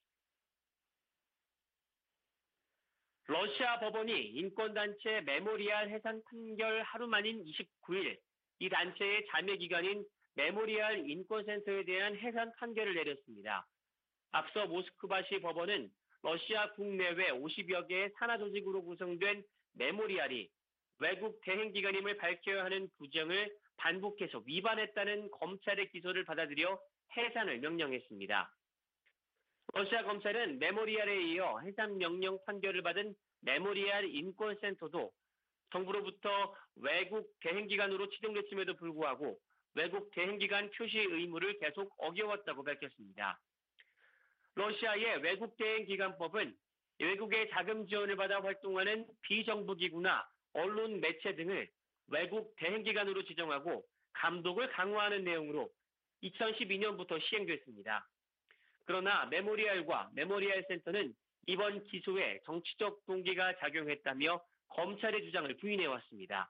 러시아 법원이 인권단체 메모리알 해산 판결 하루 만인 29일 이 단체의 자매기관인 메모리알 인권센터에 대한 해산 판결을 내렸습니다. 앞서 모스크바시 법원은 러시아 국내외 50여 개의 산하조직으로 구성된 메모리알이 외국 대행기관임을 밝혀야 하는 규정을 반복해서 위반했다는 검찰의 기소를 받아들여 해산을 명령했습니다. 러시아 검찰은 메모리알에 이어 해산 명령 판결을 받은 메모리알 인권센터도 정부로부터 외국 대행기관으로 지정됐음에도 불구하고 외국 대행기관 표시 의무를 계속 어겨왔다고 밝혔습니다. 러시아의 외국 대행기관법은 외국의 자금 지원을 받아 활동하는 비정부기구나 언론 매체 등을 외국 대행기관으로 지정하고 감독을 강화하는 내용으로 2012년부터 시행됐습니다. 그러나 메모리알과 메모리알 센터는 이번 기소에 정치적 동기가 작용했다며 검찰의 주장을 부인해왔습니다.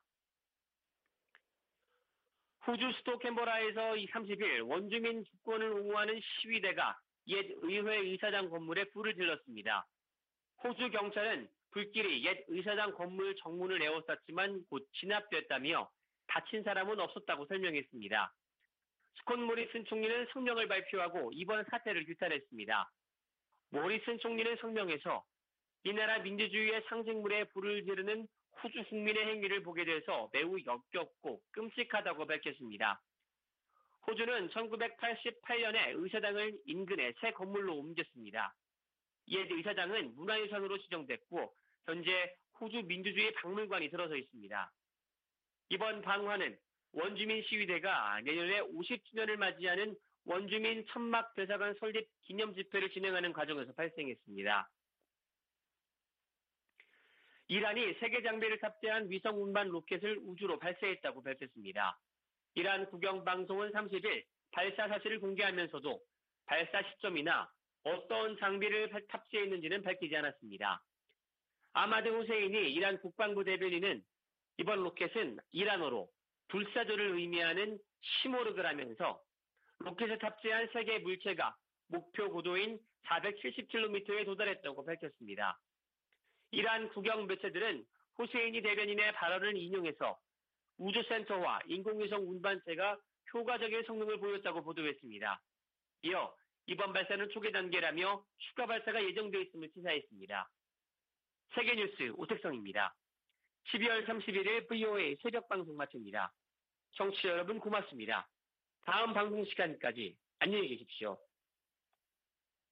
호주 수도 캔버라에서 30일 원주민 주권을 옹호하는 시위대가 옛 의회 의사당 건물에 불을 질렀습니다. 호주 경찰은 불길이 옛 의사당 건물 정문을 에워쌌지만 곧 진압됐다며 다친 사람은 없었다고 설명했습니다. 스콧 모리슨 총리는 성명을 발표하고 이번 사태를 규탄했습니다. 모리슨 총리는 성명에서 이 나라 민주주의의 상징물에 불을 지르는 호주 국민의 행위를 보게 돼서 매우 역겹고 끔찍하다고 밝혔습니다. 호주는 1988년에 의사당을 인근의 새 건물로 옮겼습니다. 옛 의사당은 문화유산으로 지정됐고 현재 호주 민주주의 박물관이 들어서 있습니다. 이번 방화는 원주민 시위대가 내년에 50주년을 맞이하는 원주민 천막대사관 설립 기념 집회를 진행하는 과정에서 발생했습니다. 이란이 세계 장비를 탑재한 위성 운반 로켓을 우주로 발사했다고 밝혔습니다. 이란 국영방송은 30일 발사 사실을 공개하면서도 발사 시점이나 어떤 장비를 탑재했는지는 밝히지 않았습니다. 아마드 후세인이 이란 국방부 대변인은 이번 로켓은 이란어로 불사조를 의미하는 시모르그라면서 로켓에 탑재한 세 개의 물체가 목표 고도인 470km에 도달했다고 밝혔습니다. 이란 국영 매체들은 후세인이 대변인의 발언을 인용해서 우주센터와 인공위성 운반체가 효과적인 성능을 보였다고 보도했습니다. 이어 이번 발사는 초기 단계라며 추가 발사가 예정되어 있음을 시사했습니다. 세계뉴스 오택성입니다. 12월 31일 VOA 새벽방송 마칩니다. 청취자 여러분 고맙습니다. 다음 방송 시간까지 안녕히 계십시오.